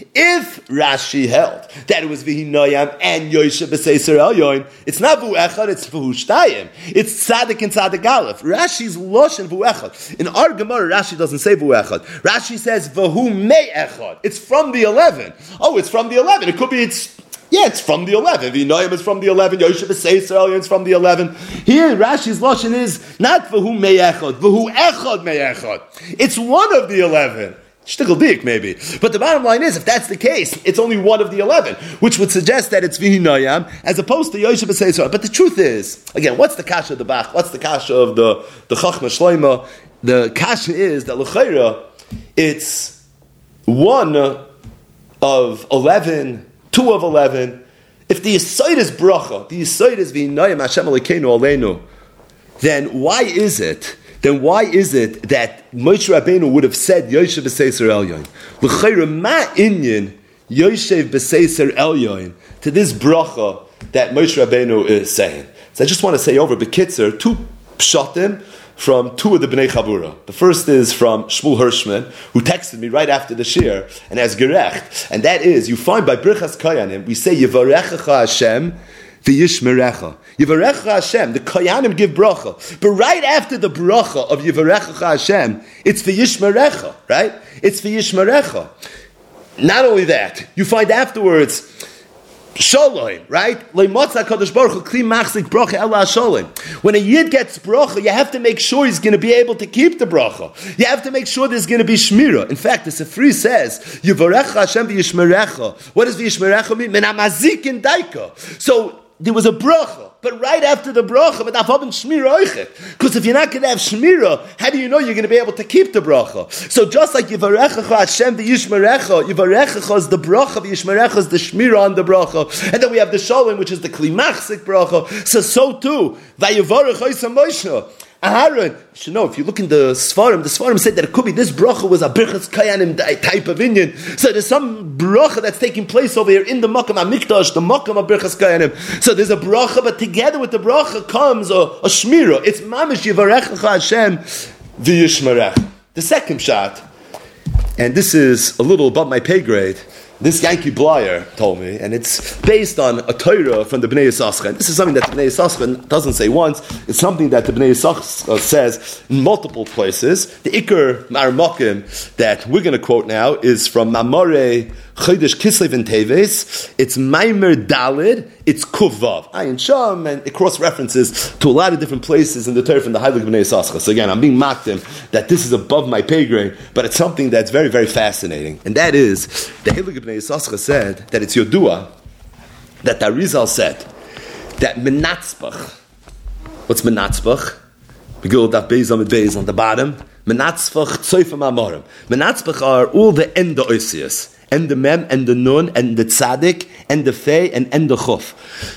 If Rashi held that it was V'hi Noyam and Yoshe B'Seisar Elyon, it's not V'hu Echad, it's V'hu Shtayim. It's Tzadik and Tzadik Aleph. Rashi's lashon V'hu Echad. In our Gemara, Rashi doesn't say V'hu Echad. Rashi says V'hu Mei Echad. It's from the eleven. Oh, it's from the eleven. It could be it's Yeah, it's from the eleven. V'inoyim is from the eleven. Yoshe B'Seisar Elyon is from the eleven. Here, Rashi's lashon is not V'hu Mei Echad. V'hu Echad Mei Echad. It's one of the eleven. Shtickle dik, maybe. But the bottom line is, if that's the case, it's only one of the eleven, which would suggest that it's V'hinayam, as opposed to Yoshe B'Seisar. But the truth is, again, what's the kasha of the Bach? What's the kasha of the, the Chachma Shloima? The kasha is that l'chayra, it's one of eleven, two of eleven. If the Yisayid is bracha, the Yisayid is V'hinayam Hashem alikeinu aleinu, then why is it then why is it that Moshe Rabbeinu would have said Yoshe B'Seisar Elyon? L'chayra ma inyan Yoshe B'Seisar Elyon to this bracha that Moshe Rabbeinu is saying. So I just want to say over B'Kitzer two pshatim from two of the Bnei Chabura. The first is from Shmuel Hirschman, who texted me right after the shir and has gerecht, and that is, you find by Birchas Kayanim, we say Yivarechecha Hashem V'yishmerecha. Yivarecha Hashem, the Kayanim give bracha. But right after the bracha of Yivarecha Hashem, it's V'yishmerecha, right? It's V'yishmerecha. Not only that, you find afterwards, Shalom, right? Leimotza Kadosh Baruch Hu Kli Machzik Bracha Ela Shalom. When a Yid gets bracha, you have to make sure he's going to be able to keep the bracha. You have to make sure there's going to be shmira. In fact, the Sefri says, Yivarecha Hashem v'yishmerecha. What does v'yishmerecha mean? Men hamazikin daika. So there was a bracha. But right after the bracha, but I've shmira oichet. Because if you're not going to have shmira, how do you know you're going to be able to keep the bracha? So just like Yivarechecha Hashem v'yishmerecha, Yivarechecha is the bracha, v'yishmerecha is the shmira on the bracha. And then we have the shalom, which is the klimachzik bracha. So so too, vayivarech oisam Moshe. Aharon, you should know, if you look in the Sfarim, the Sfarim said that it could be this bracha was a birchas kayanim type of Indian. So there's some bracha that's taking place over here in the Makam HaMikdash, the Makam of birchas kayanim. So there's a bracha, but together with the bracha comes a, a shmira. It's mamish yivarechecha Hashem v'yishmerech. The second shot, and this is a little above my pay grade, this Yankee Blyer told me, and it's based on a Torah from the Bnei Yisachar. This is something that the Bnei Yisachar doesn't say once. It's something that the Bnei Yisachar says in multiple places. The Iker Marmokim that we're going to quote now is from Mamore Chodesh Kislev and Teves. It's Maimer Dalid. It's Kuvav. Ayin Sham, and it cross references to a lot of different places in the Torah from the Heilig Bnei Yisachar. So again, I'm being mocked him that this is above my pay grade, but it's something that's very, very fascinating, and that is the Heilig Bnei Yisachar said that it's Yodua that the Arizal said that Menatzbach. What's Menatzbach? We go that Beis Amid Beis on the bottom. Menatzbach Tzoifam Amorim. Menatzbach are all the end of Oisius. And the Mem, and the Nun, and the Tzadik, and the Fei, and, and the Chuf.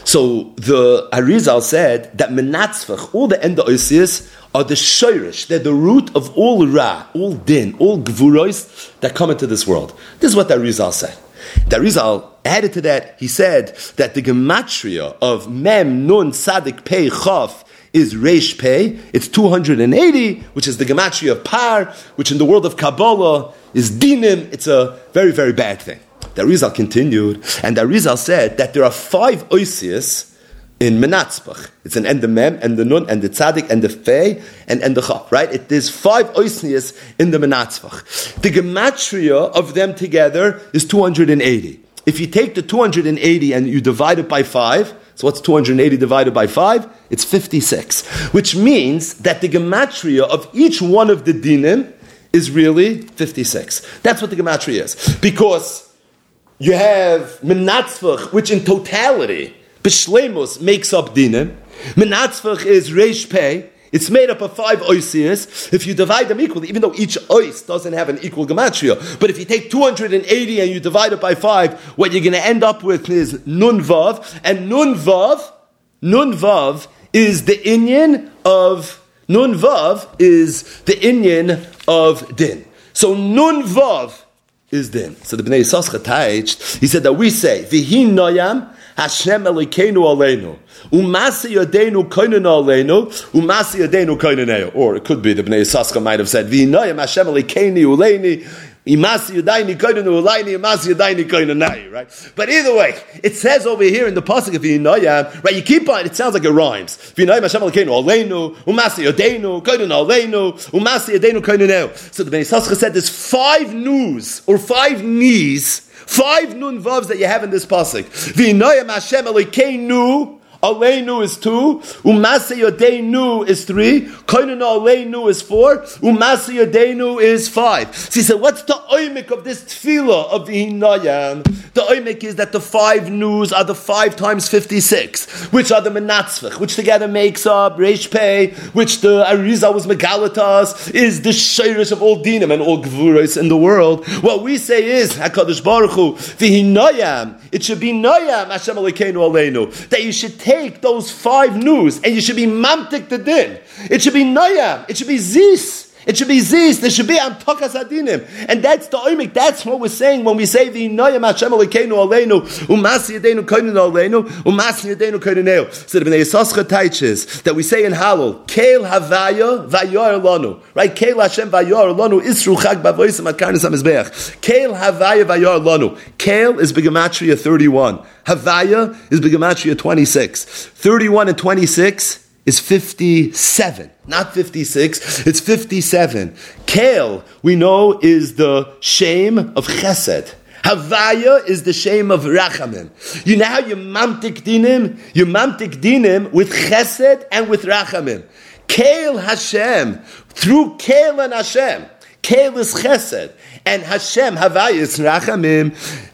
So the Arizal said that Menatzvach, all the Enda Oisius, are the Shoirish. They're the root of all Ra, all Din, all Gvurois that come into this world. This is what the Arizal said. The Arizal added to that, he said that the Gematria of Mem, Nun, Tzadik, Pei, Chaf, is Reish Pei. It's two hundred eighty, which is the Gematria of Par, which in the world of Kabbalah is Dinim. It's a very, very bad thing. The Arizal continued, and the Arizal said that there are five Oisius in Menatzbach. It's an and the Mem, and the Nun, and the Tzadik, and the Fei, and, and the Chaf, right? It, there's five Oisius in the Menatzbach. The Gematria of them together is two hundred eighty. If you take the two hundred eighty and you divide it by five, so what's two hundred eighty divided by five? It's fifty-six. Which means that the gematria of each one of the dinim is really fifty-six. That's what the gematria is. Because you have menatzvach, which in totality, b'shleimus, makes up dinim. Menatzvach is reish pei. It's made up of five oisias. If you divide them equally, even though each ois doesn't have an equal gematria, but if you take two hundred eighty and you divide it by five, what you're going to end up with is nun vav, and nun vav, nun vav is the inyan of nun vav is the inyan of din. So nun vav is din. So the Bnei Yisachar taiched, he said that we say v'hi noyam Hashem Elokeinu aleinu. Umasi yadeinu koinenu aleinu. Umasi yadeinu koinenu. Or it could be the Bnei Yisachar might have said, V'inoyam Hashem Elokeinu aleini. Imasi yadaini koinenu aleini. Imasi yadaini koinenu. Right? But either way, it says over here in the pasuk of V'inoyam, right? You keep on, it sounds like it rhymes. V'inoyam Hashem Elokeinu aleinu. Umasi yadeinu koinenu aleinu. Umasi yadeinu koinenu. So the Bnei Yisachar said there's five news, or five knees, five nun vavs that you have in this pasuk. V'inoyam Hashem Elokeinu aleinu is two. Umasi yodeinu is three. Koinenu aleinu is four. Umasi yodeinu is five. So he said, what's the oimik of this tefillah of v'hinayam? The oimik is that the five news are the five times fifty-six, which are the menatzvach, which together makes up reish pei, which the Arizal was megalatas, is the shirish of all dinim and all gvuros in the world. What we say is, HaKadosh Baruch Hu, v'hinayam, it should be noyam Hashem Elokeinu aleinu, that you should take those five news and you should be mamtik the din. It should be noyam, it should be zis. It should be zis. There should be amtakas adinim, and that's the oimik. That's what we're saying when we say the noyam Hashem Elokeinu aleinu umasi yadeinu koinenu aleinu umasi yadeinu koinenu. So the Bnei Yisachar teaches that we say in Halal, Keil Havaya Vayar Lanu, right? Keil Hashem Vayar Lanu Isru Chag Bavoisim at Karnas HaMizbeach. Keil Havaya Vayar Lanu. Keil is Begematria thirty-one. Havaya is Begematria twenty-six. thirty-one and twenty-six is fifty-seven. Not fifty-six, it's fifty-seven. Kale, we know, is the shame of chesed. Havaya is the shame of rachamim. You know how you mamtik dinim? You mamtik dinim with chesed and with rachamim. Kale Hashem, through Kale and Hashem. Kale is chesed, and Hashem, Havaya is rachamim.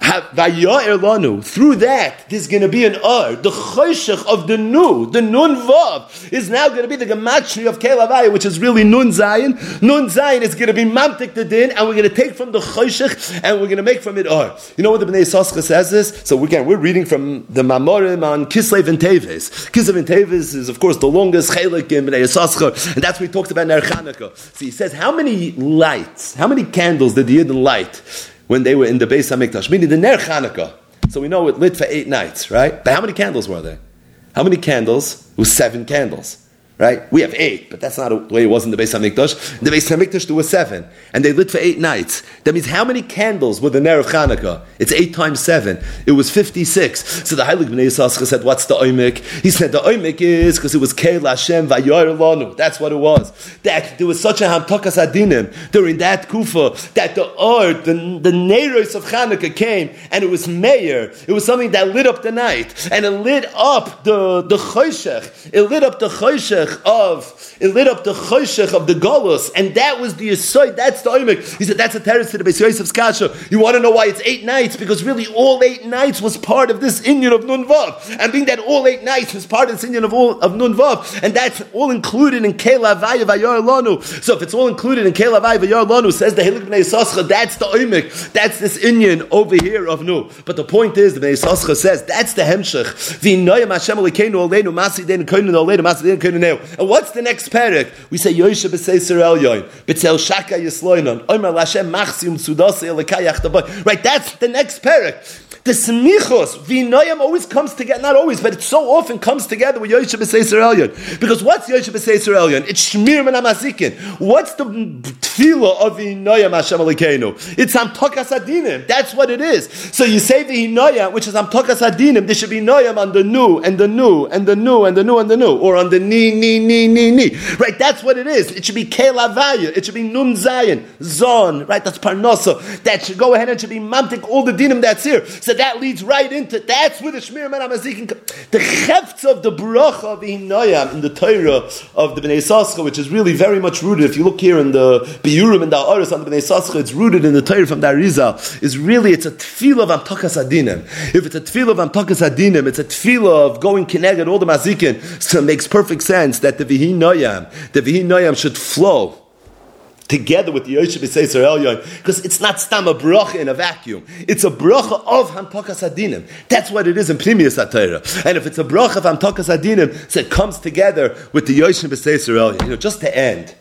Through that, there's going to be an or. The choshech of the nu, the nun vav, is now going to be the gematria of Kelavaya, which is really nun zayin. Nun zayin is going to be mamtik the din, and we're going to take from the choshech, and we're going to make from it or. You know what the Bnei Yissaschar says this? So again, we're reading from the Mamorim on Kislev and Teves. Kislev and Teves is, of course, the longest chelik in Bnei Yissaschar, and that's what we talked about in Ner Chanukah. So he says, how many lights, how many candles did the Yidden light when they were in the Beis HaMikdash? Meaning the Ner Chanukah. So we know it lit for eight nights, right? But how many candles were there? How many candles? It was seven candles. Right? We have eight, but that's not the way it was in the Beis HaMikdash. In the Beis HaMikdash there were seven, and they lit for eight nights. That means how many candles were the Ner of Chanukah? It's eight times seven. It was fifty-six. So the Heilig Bnei Yissaschar said, what's the oimik? He said the oimik is because it was Keil Hashem Vayor Lanu. That's what it was. That there was such a hamtakas adinim during that kufa that the art, the, the Neiros of Chanukah came, and it was meir. It was something that lit up the night, and it lit up the the choshech. It lit up the choshech of, it lit up the choshech of the Golus, and that was the Yesod, that's the Oimik. He said, that's a terrace to the Beis Yosef's Kasha. You want to know why it's eight nights? Because really all eight nights was part of this Inyan of Nun Vav. And being that all eight nights was part of this Inyan of, all, of Nun Vav, and that's all included in Keila Vaya Vayar Lanu. So if it's all included in Keila Vaya Vayar Lanu, says the Hilik Bnei Yissaschar, that's the Oimik, that's this Inyan over here of Nu. But the point is, the Bnei Yissaschar says, that's the Hemshech. V'inoyam Hashem Elokeinu Oleinu Masi Deinu Koinu Oleinu Masi Deinu Koinu Neu. And what's the next parak? We say Yoshe b'Seiser Elyon, B'Tzel Shaka Yisloinon, Omer Lashem Machsium Sudase Elekayach Taboy. Right, that's the next parak. The semichos, v'inoyam always comes together, not always, but it so often comes together with Yoshe b'Seiser Elyon. Because what's Yoshe b'Seiser Elyon? It's Shmir men HaMazikin. What's the tefillah of v'inoyam Hashem Elokeinu? It's Hamtokas Adinim. That's what it is. So you say v'inoyam, which is Hamtokas Adinim, there should be noyam on the nu, and the nu, and the nu, and the nu, and the nu, or on the ni, ni, ni, ni, ni. Right, that's what it is. It should be Kelavaya. It should be Nun Zayin, Zon, right, that's Parnosa. That should go ahead and should be Mamtik, all the dinim that's here. So that leads right into, that's where the Shmir Men HaMazikin, the chefts of the bracha of Hinoyam in the Torah of the Bnei Yissaschar, which is really very much rooted. If you look here in the Biyurim and the Aris on the Bnei Yissaschar, it's rooted in the Torah from the Arizal. Is really, it's a tefillah of Amtokas Adinim. If it's a tefillah of Amtokas Adinim, it's a tefillah of going kineged all the Mazikin. So it makes perfect sense that the Vihinoyam, the Vihinoyam should flow together with the Yoshe b'Seiser Elyon, because it's not stam a bracha in a vacuum. It's a bracha of Hamtokas Adinim. That's what it is in Pnimius HaTorah. And if it's a bracha of Hamtokas Adinim, so it comes together with the Yoshe b'Seiser Elyon. You know, just to end.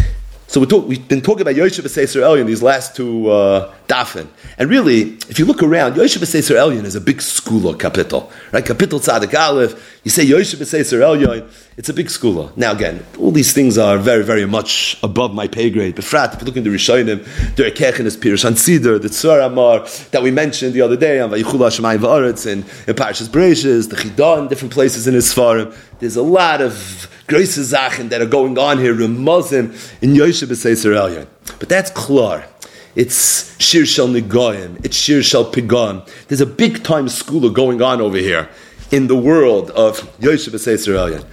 So we talk, we've been talking about Yoshe b'Seiser Elyon these last two uh, dafen. And really, if you look around, Yoshe b'Seiser Elyon is a big skula kapitel. Right? Kapitel Tzadik Aleph, you say Yoshe b'Seiser Elyon, it's a big skula. Now again, all these things are very, very much above my pay grade. Befrat, if you look in the Rishonim, the Erkechen is Pirush Hansider, the Tzur Amar, that we mentioned the other day, on Vayichul HaShemayim V'aretz, in, in Parashas Bereishis, the Chidah, in different places in his Sfarim. There's a lot of Große Sachen that are going on here, Remazim, in Yoshe b'Seiser Elyon. But that's klar. It's Shir Shel Nigoyim, it's Shir Shel Pigam. There's a big time skula going on over here in the world of Yoshe b'Seiser Elyon.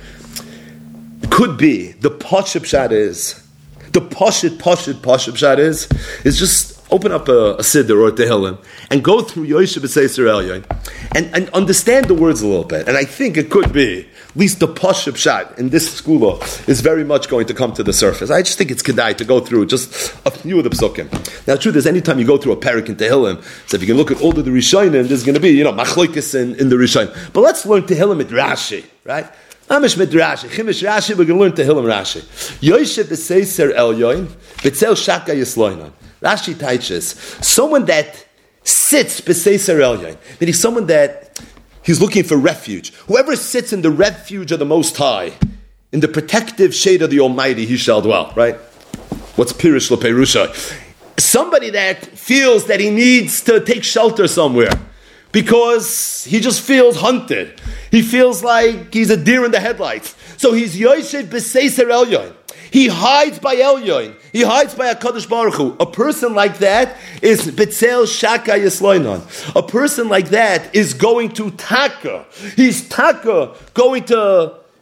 Could be, the Pashut Pshat is, the Pashut, Pashut, Pashut Pshat is, is just open up a, a Siddur or a Tehillim and go through Yoshe b'Seiser Elyon and, and understand the words a little bit. And I think it could be, at least the Pashut Pshat in this skula is very much going to come to the surface. I just think it's kedai to go through just a few of the psukim. Now, the truth is, anytime you go through a parak in Tehillim, so if you can look at all of the Rishonim, there's going to be, you know, machlokes in, in the Rishonim. But let's learn Tehillim at Rashi, right? Amish mit Rashi, Chimish Rashi, we're going to learn Tehillim Rashi. Yoshe b'Seiser Elyon, b'Tzel Shaka Yisloinon. Rashi teaches, someone that sits b'Seiser Elyon, meaning someone that he's looking for refuge. Whoever sits in the refuge of the Most High, in the protective shade of the Almighty, he shall dwell, right? What's Pirish L'Perusha? Somebody that feels that he needs to take shelter somewhere because he just feels hunted. He feels like he's a deer in the headlights. So he's Yoshev b'Seiser Elyon. He hides by Elyon. He hides by HaKadosh Baruch Hu. A person like that is B'Tzel Shaka Yisloinon. A person like that is going to Taka. He's Taka, going to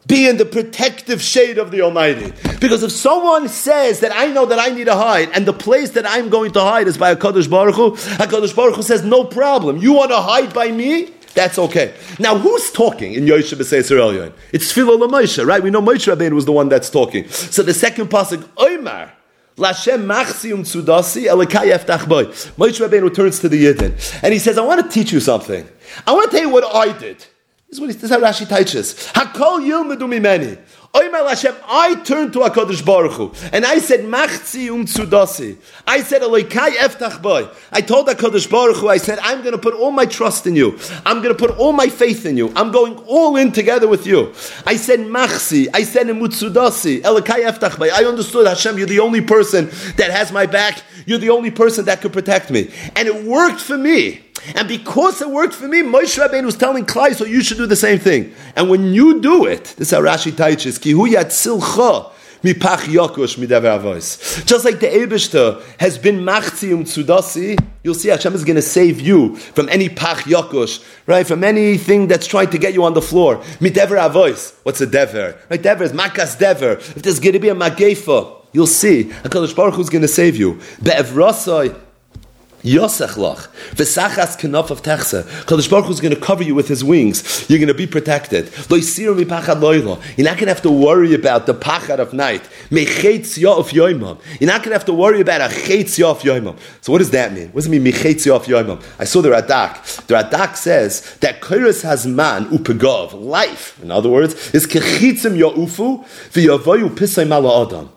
be in the protective shade of the Almighty. Because if someone says that I know that I need to hide, and the place that I'm going to hide is by HaKadosh Baruch Hu, HaKadosh Baruch Hu says, no problem. You want to hide by me? That's okay. Now, who's talking in Yoshe B'Seis Elyon? It's Tfilah LaMoshe, right? We know Moshe Rabbeinu was the one that's talking. So the second pasuk, Oymar, Lashem machsi um tzudasi elikai eftach boy. Moshe Rabbeinu turns to the Yidden and he says, I want to teach you something. I want to tell you what I did. This is what he, this is how Rashi teaches. Hakol yilmedu mimeni. Oymar Lashem, I turned to HaKadosh Baruch Hu and I said machsi um tzudasi. I said elikai eftach boy. I told HaKadosh Baruch Hu, I said, I'm going to put all my trust in you. I'm going to put all my faith in you. I'm going all in together with you. I said machsi. I said emutzudasi. Elikai eftach boy. I understood, Hashem, you're the only person that has my back. You're the only person that could protect me. And it worked for me. And because it worked for me, Moshe Rabbeinu was telling Klai, so you should do the same thing. And when you do it, this is how Rashi teaches, Ki hu yatzilcha mipach yakush midavar avos. Just like the Eibishter has been machzium tzudasi, you'll see Hashem is going to save you from any pach yakush, right? From anything that's trying to get you on the floor. Midavar avos. What's a dever? Right? Dever is makas dever. If there's going to be a magefa, you'll see HaKadosh Baruch Hu is going to save you. Be'evrasai Yosech lach v'sachas kenaf of techse. Kadosh Baruch Hu is going to cover you with His wings. You're going to be protected. Lo yisiru mipachad loyla. You're not going to have to worry about the pachad of night. Mechetz ya of yoimam. You're not going to have to worry about a chetz ya of yoimam. So what does that mean? What does it mean mechetz ya of yoimam? I saw the Radak. The Radak says that kairos has man upegov, life. In other words, is kechitzim yaufu v'yavoyu pisay mala adam.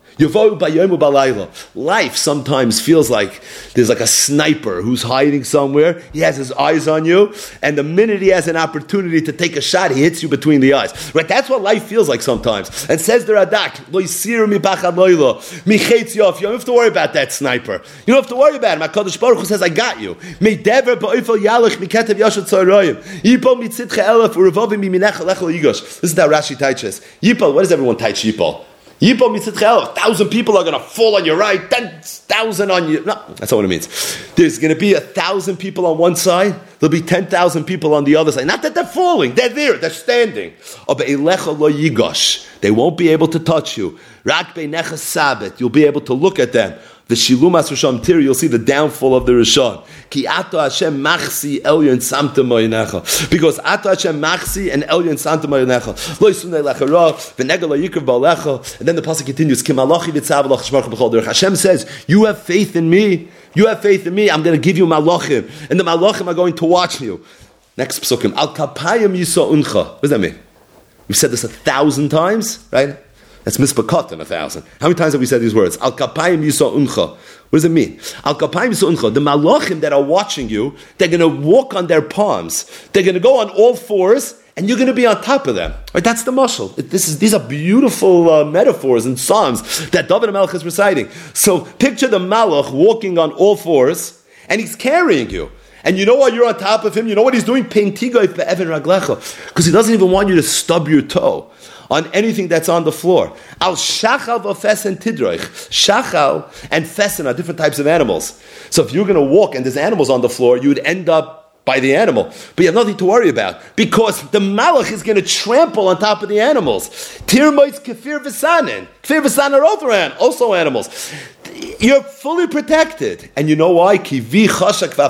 Life sometimes feels like there's like a sniper who's hiding somewhere. He has his eyes on you, and the minute he has an opportunity to take a shot, he hits you between the eyes. Right? That's what life feels like sometimes. And says the Radak, you don't have to worry about that sniper. You don't have to worry about him. HaKadosh Baruch Hu says, I got you. This is how Rashi teaches. Yipol, what does everyone teach Yipol? Yipol mitzitchel, a thousand people are going to fall on your right, ten thousand on you. No, that's not what it means. There's going to be a thousand people on one side, there'll be ten thousand people on the other side. Not that they're falling, they're there, they're standing. They won't be able to touch you. Rak beinecha sabet, you'll be able to look at them. The Shilumas Rishon Tiri, you'll see the downfall of the Rishon. Ki ato Hashem machsi elyon samta mo'inecha. Because ato Hashem machsi and elyon samta mo'inecha. Lo yisunei lecha ra, v'nega lo yikriv ba'alecha. And then the pasuk continues, Ki malachi v'tzav l'ch shmarcha b'chol derech. Hashem says, you have faith in me. You have faith in me. I'm going to give you malachim. And the malachim are going to watch you. Next psukim. Al kapayim yisa uncha. What does that mean? We've said this a thousand times, right? That's mispakot in a thousand. How many times have we said these words? Al kapayim yisa uncha. What does it mean? Al kapayim yisa uncha. The malachim that are watching you, they're going to walk on their palms. They're going to go on all fours, and you're going to be on top of them. Right? That's the mashal. This is these are beautiful uh, metaphors and psalms that David HaMelech is reciting. So picture the malach walking on all fours, and he's carrying you. And you know why you're on top of him? You know what he's doing? Because he doesn't even want you to stub your toe on anything that's on the floor. Al shachal v'fesen tidroich. Shachal and fesen are different types of animals. So if you're going to walk and there's animals on the floor, you would end up by the animal. But you have nothing to worry about because the malach is going to trample on top of the animals. Tirmoitz kefir v'sanin. Kefir v'sanin are also animals. You're fully protected. And you know why? Because you had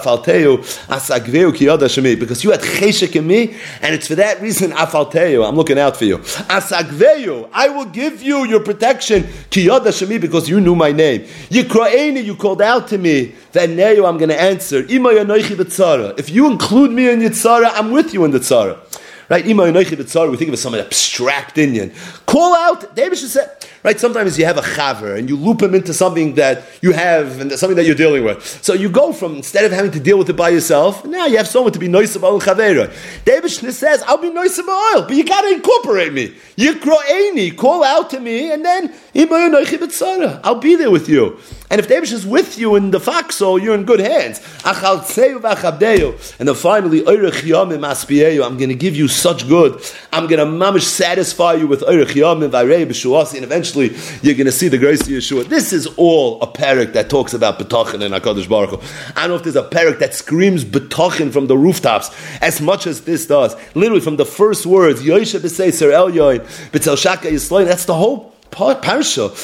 cheshek in me, and it's for that reason afalteu. I'm looking out for you. Asagveyu, I will give you your protection because you knew my name. Yikraeni, you called out to me. V'neyu, I'm going to answer. If you include me in Yitzara, I'm with you in the Tzara. Right? We think of it as some abstract Indian. Call out. David should say. Right? Sometimes you have a chaver and you loop him into something that you have and something that you're dealing with. So you go from, instead of having to deal with it by yourself, now you have someone to be noise about chavera. David says, I'll be noise about oil, but you got to incorporate me. Yikro'eni, call out to me, and then I'll be there with you. And if the Eibush is with you in the foxhole, you're in good hands. And then finally, I'm going to give you such good. I'm going to mamish satisfy you with Eirech Yamim V'Arei B'Shuasi, and eventually you're going to see the grace of Yeshua. This is all a parak that talks about B'tachin and HaKadosh Baruch Hu. I don't know if there's a parak that screams B'tachin from the rooftops as much as this does. Literally from the first words, Yoisha B'Seiser El Yoin, B'Tzel Shaka Yisrael, that's the whole Parsha.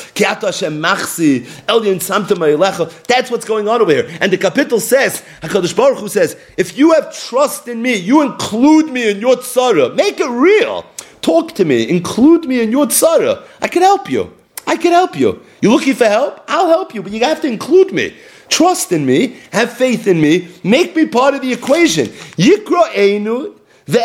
That's what's going on over here. And the kapitel says, HaKadosh Baruch Hu says, if you have trust in me, you include me in your tzara. Make it real. Talk to me. Include me in your tzara. I can help you. I can help you. You're looking for help? I'll help you, but you have to include me. Trust in me. Have faith in me. Make me part of the equation. Yikra Einu. I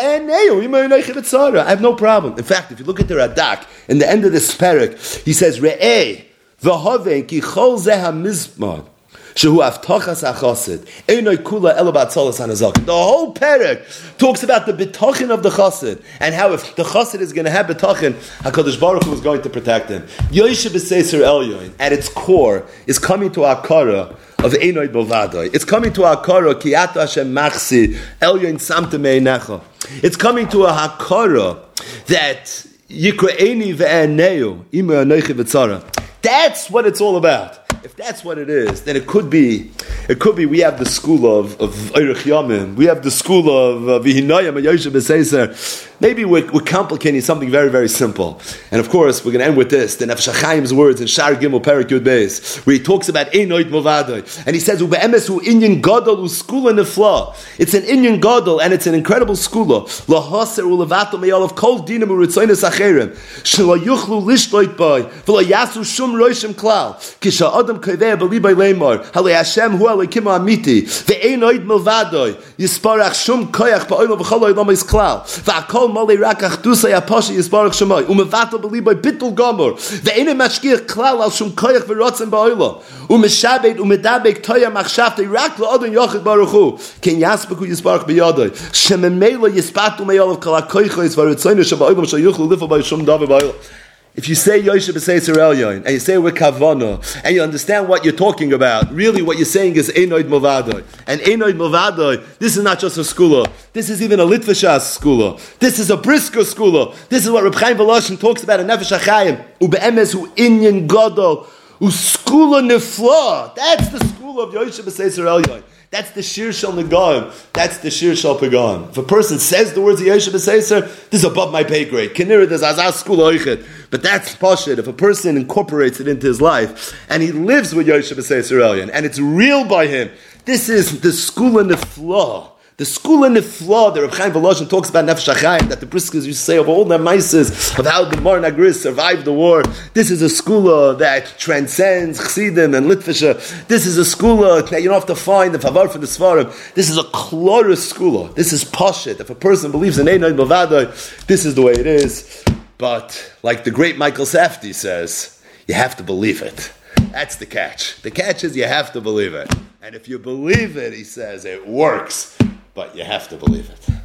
have no problem. In fact, if you look at the Radak, in the end of this parak, he says, Re'eh v'hoven ki chol zeh hamizmar shehu avtachas hachasid einoi kula ela b'atzalas hanazak. The whole parak talks about the bitachin of the chassid and how if the chassid is going to have bitachin, HaKadosh Baruch Hu is going to protect him. Yoishe b'seiser elyoin, at its core, is coming to Akara of Einoi Bovadoi. It's coming to Akara ki ata Hashem machsi elyoin samte me'enecha. It's coming to a hakara that yikraeni ve'aneu ima anoichi v'tzara. That's what it's all about. If that's what it is, then it could be. It could be. We have the school of of Eirech Yamim. We have the school of Vihinayim and Yoshe B'Seiser. Maybe we're, we're complicating something very, very simple. And of course, we're going to end with this. The Nefesh HaChaim's words in Shar Gimel Perek Yud Beis, where he talks about Einoid Movadoi, and he says, "Ube'emes hu inyan gadol uskula nefla." It's an inyan gadol, and it's an incredible skula. Lahaser ulevato meyal of kol dinam uritzoynes acherim shelo yuchlu lishloit by v'lo yasu shum roishim klal kisha adam kaveh b'libay leimar halei Hashem hu alekim amiti ve'einoid Movadoi yisparach shum koyach ba'olam v'chol olam is klal v'akol Mali rakach dusa yapashi yisbarach shemai umevato beliboy bitul gomor ve'ene mashkir klal al shum koyach v'rotzen ba'olam umeshabed umedabek toya machshavte rak la'odon yochid baruch hu ken yasbeku yisbarach b'yadoi shememela yispatu meyolav kala koycha yisvarutzoyne shaba'olam shayuchlu lifa by shum davar ba'olam. If you say Yoshe B'Seiser Elyon, and you say with Kavana, and you understand what you're talking about, really what you're saying is Einoid Movadoi. And Einoid Movadoi, this is not just a skula. This is even a Litvashas skula. This is a Brisker skula. This is what Reb Chaim Voloshin talks about in Nefesh HaChaim. Ube'emes hu inyan gadol, hu skula nefla. That's the school of Yoshe B'Seiser Elyon. That's the Shir Shal Negaim. That's the Shir Shal Pagam. If a person says the words of Yoshe B'Seiser, this is above my pay grade. Kenira, there's Azaz Skul Oichet. But that's Pashit. If a person incorporates it into his life, and he lives with Yoshe B'Seiser Elyon, and it's real by him, this is the school and the flaw. The school and the flaw that Reb Chaim Voloshin talks about Nefesh HaChaim, that the Briskers used to say of all the mices of how the Mar Nagris survived the war. This is a skula that transcends Chassidim and Litvisha. This is a skula that you don't have to find the Favar for the Svarim. This is a Kloris skula. This is Pashit. If a person believes in Einoid Bavadoi, this is the way it is. But like the great Michael Safdie says, you have to believe it. That's the catch. The catch is you have to believe it. And if you believe it, he says, it works. But you have to believe it.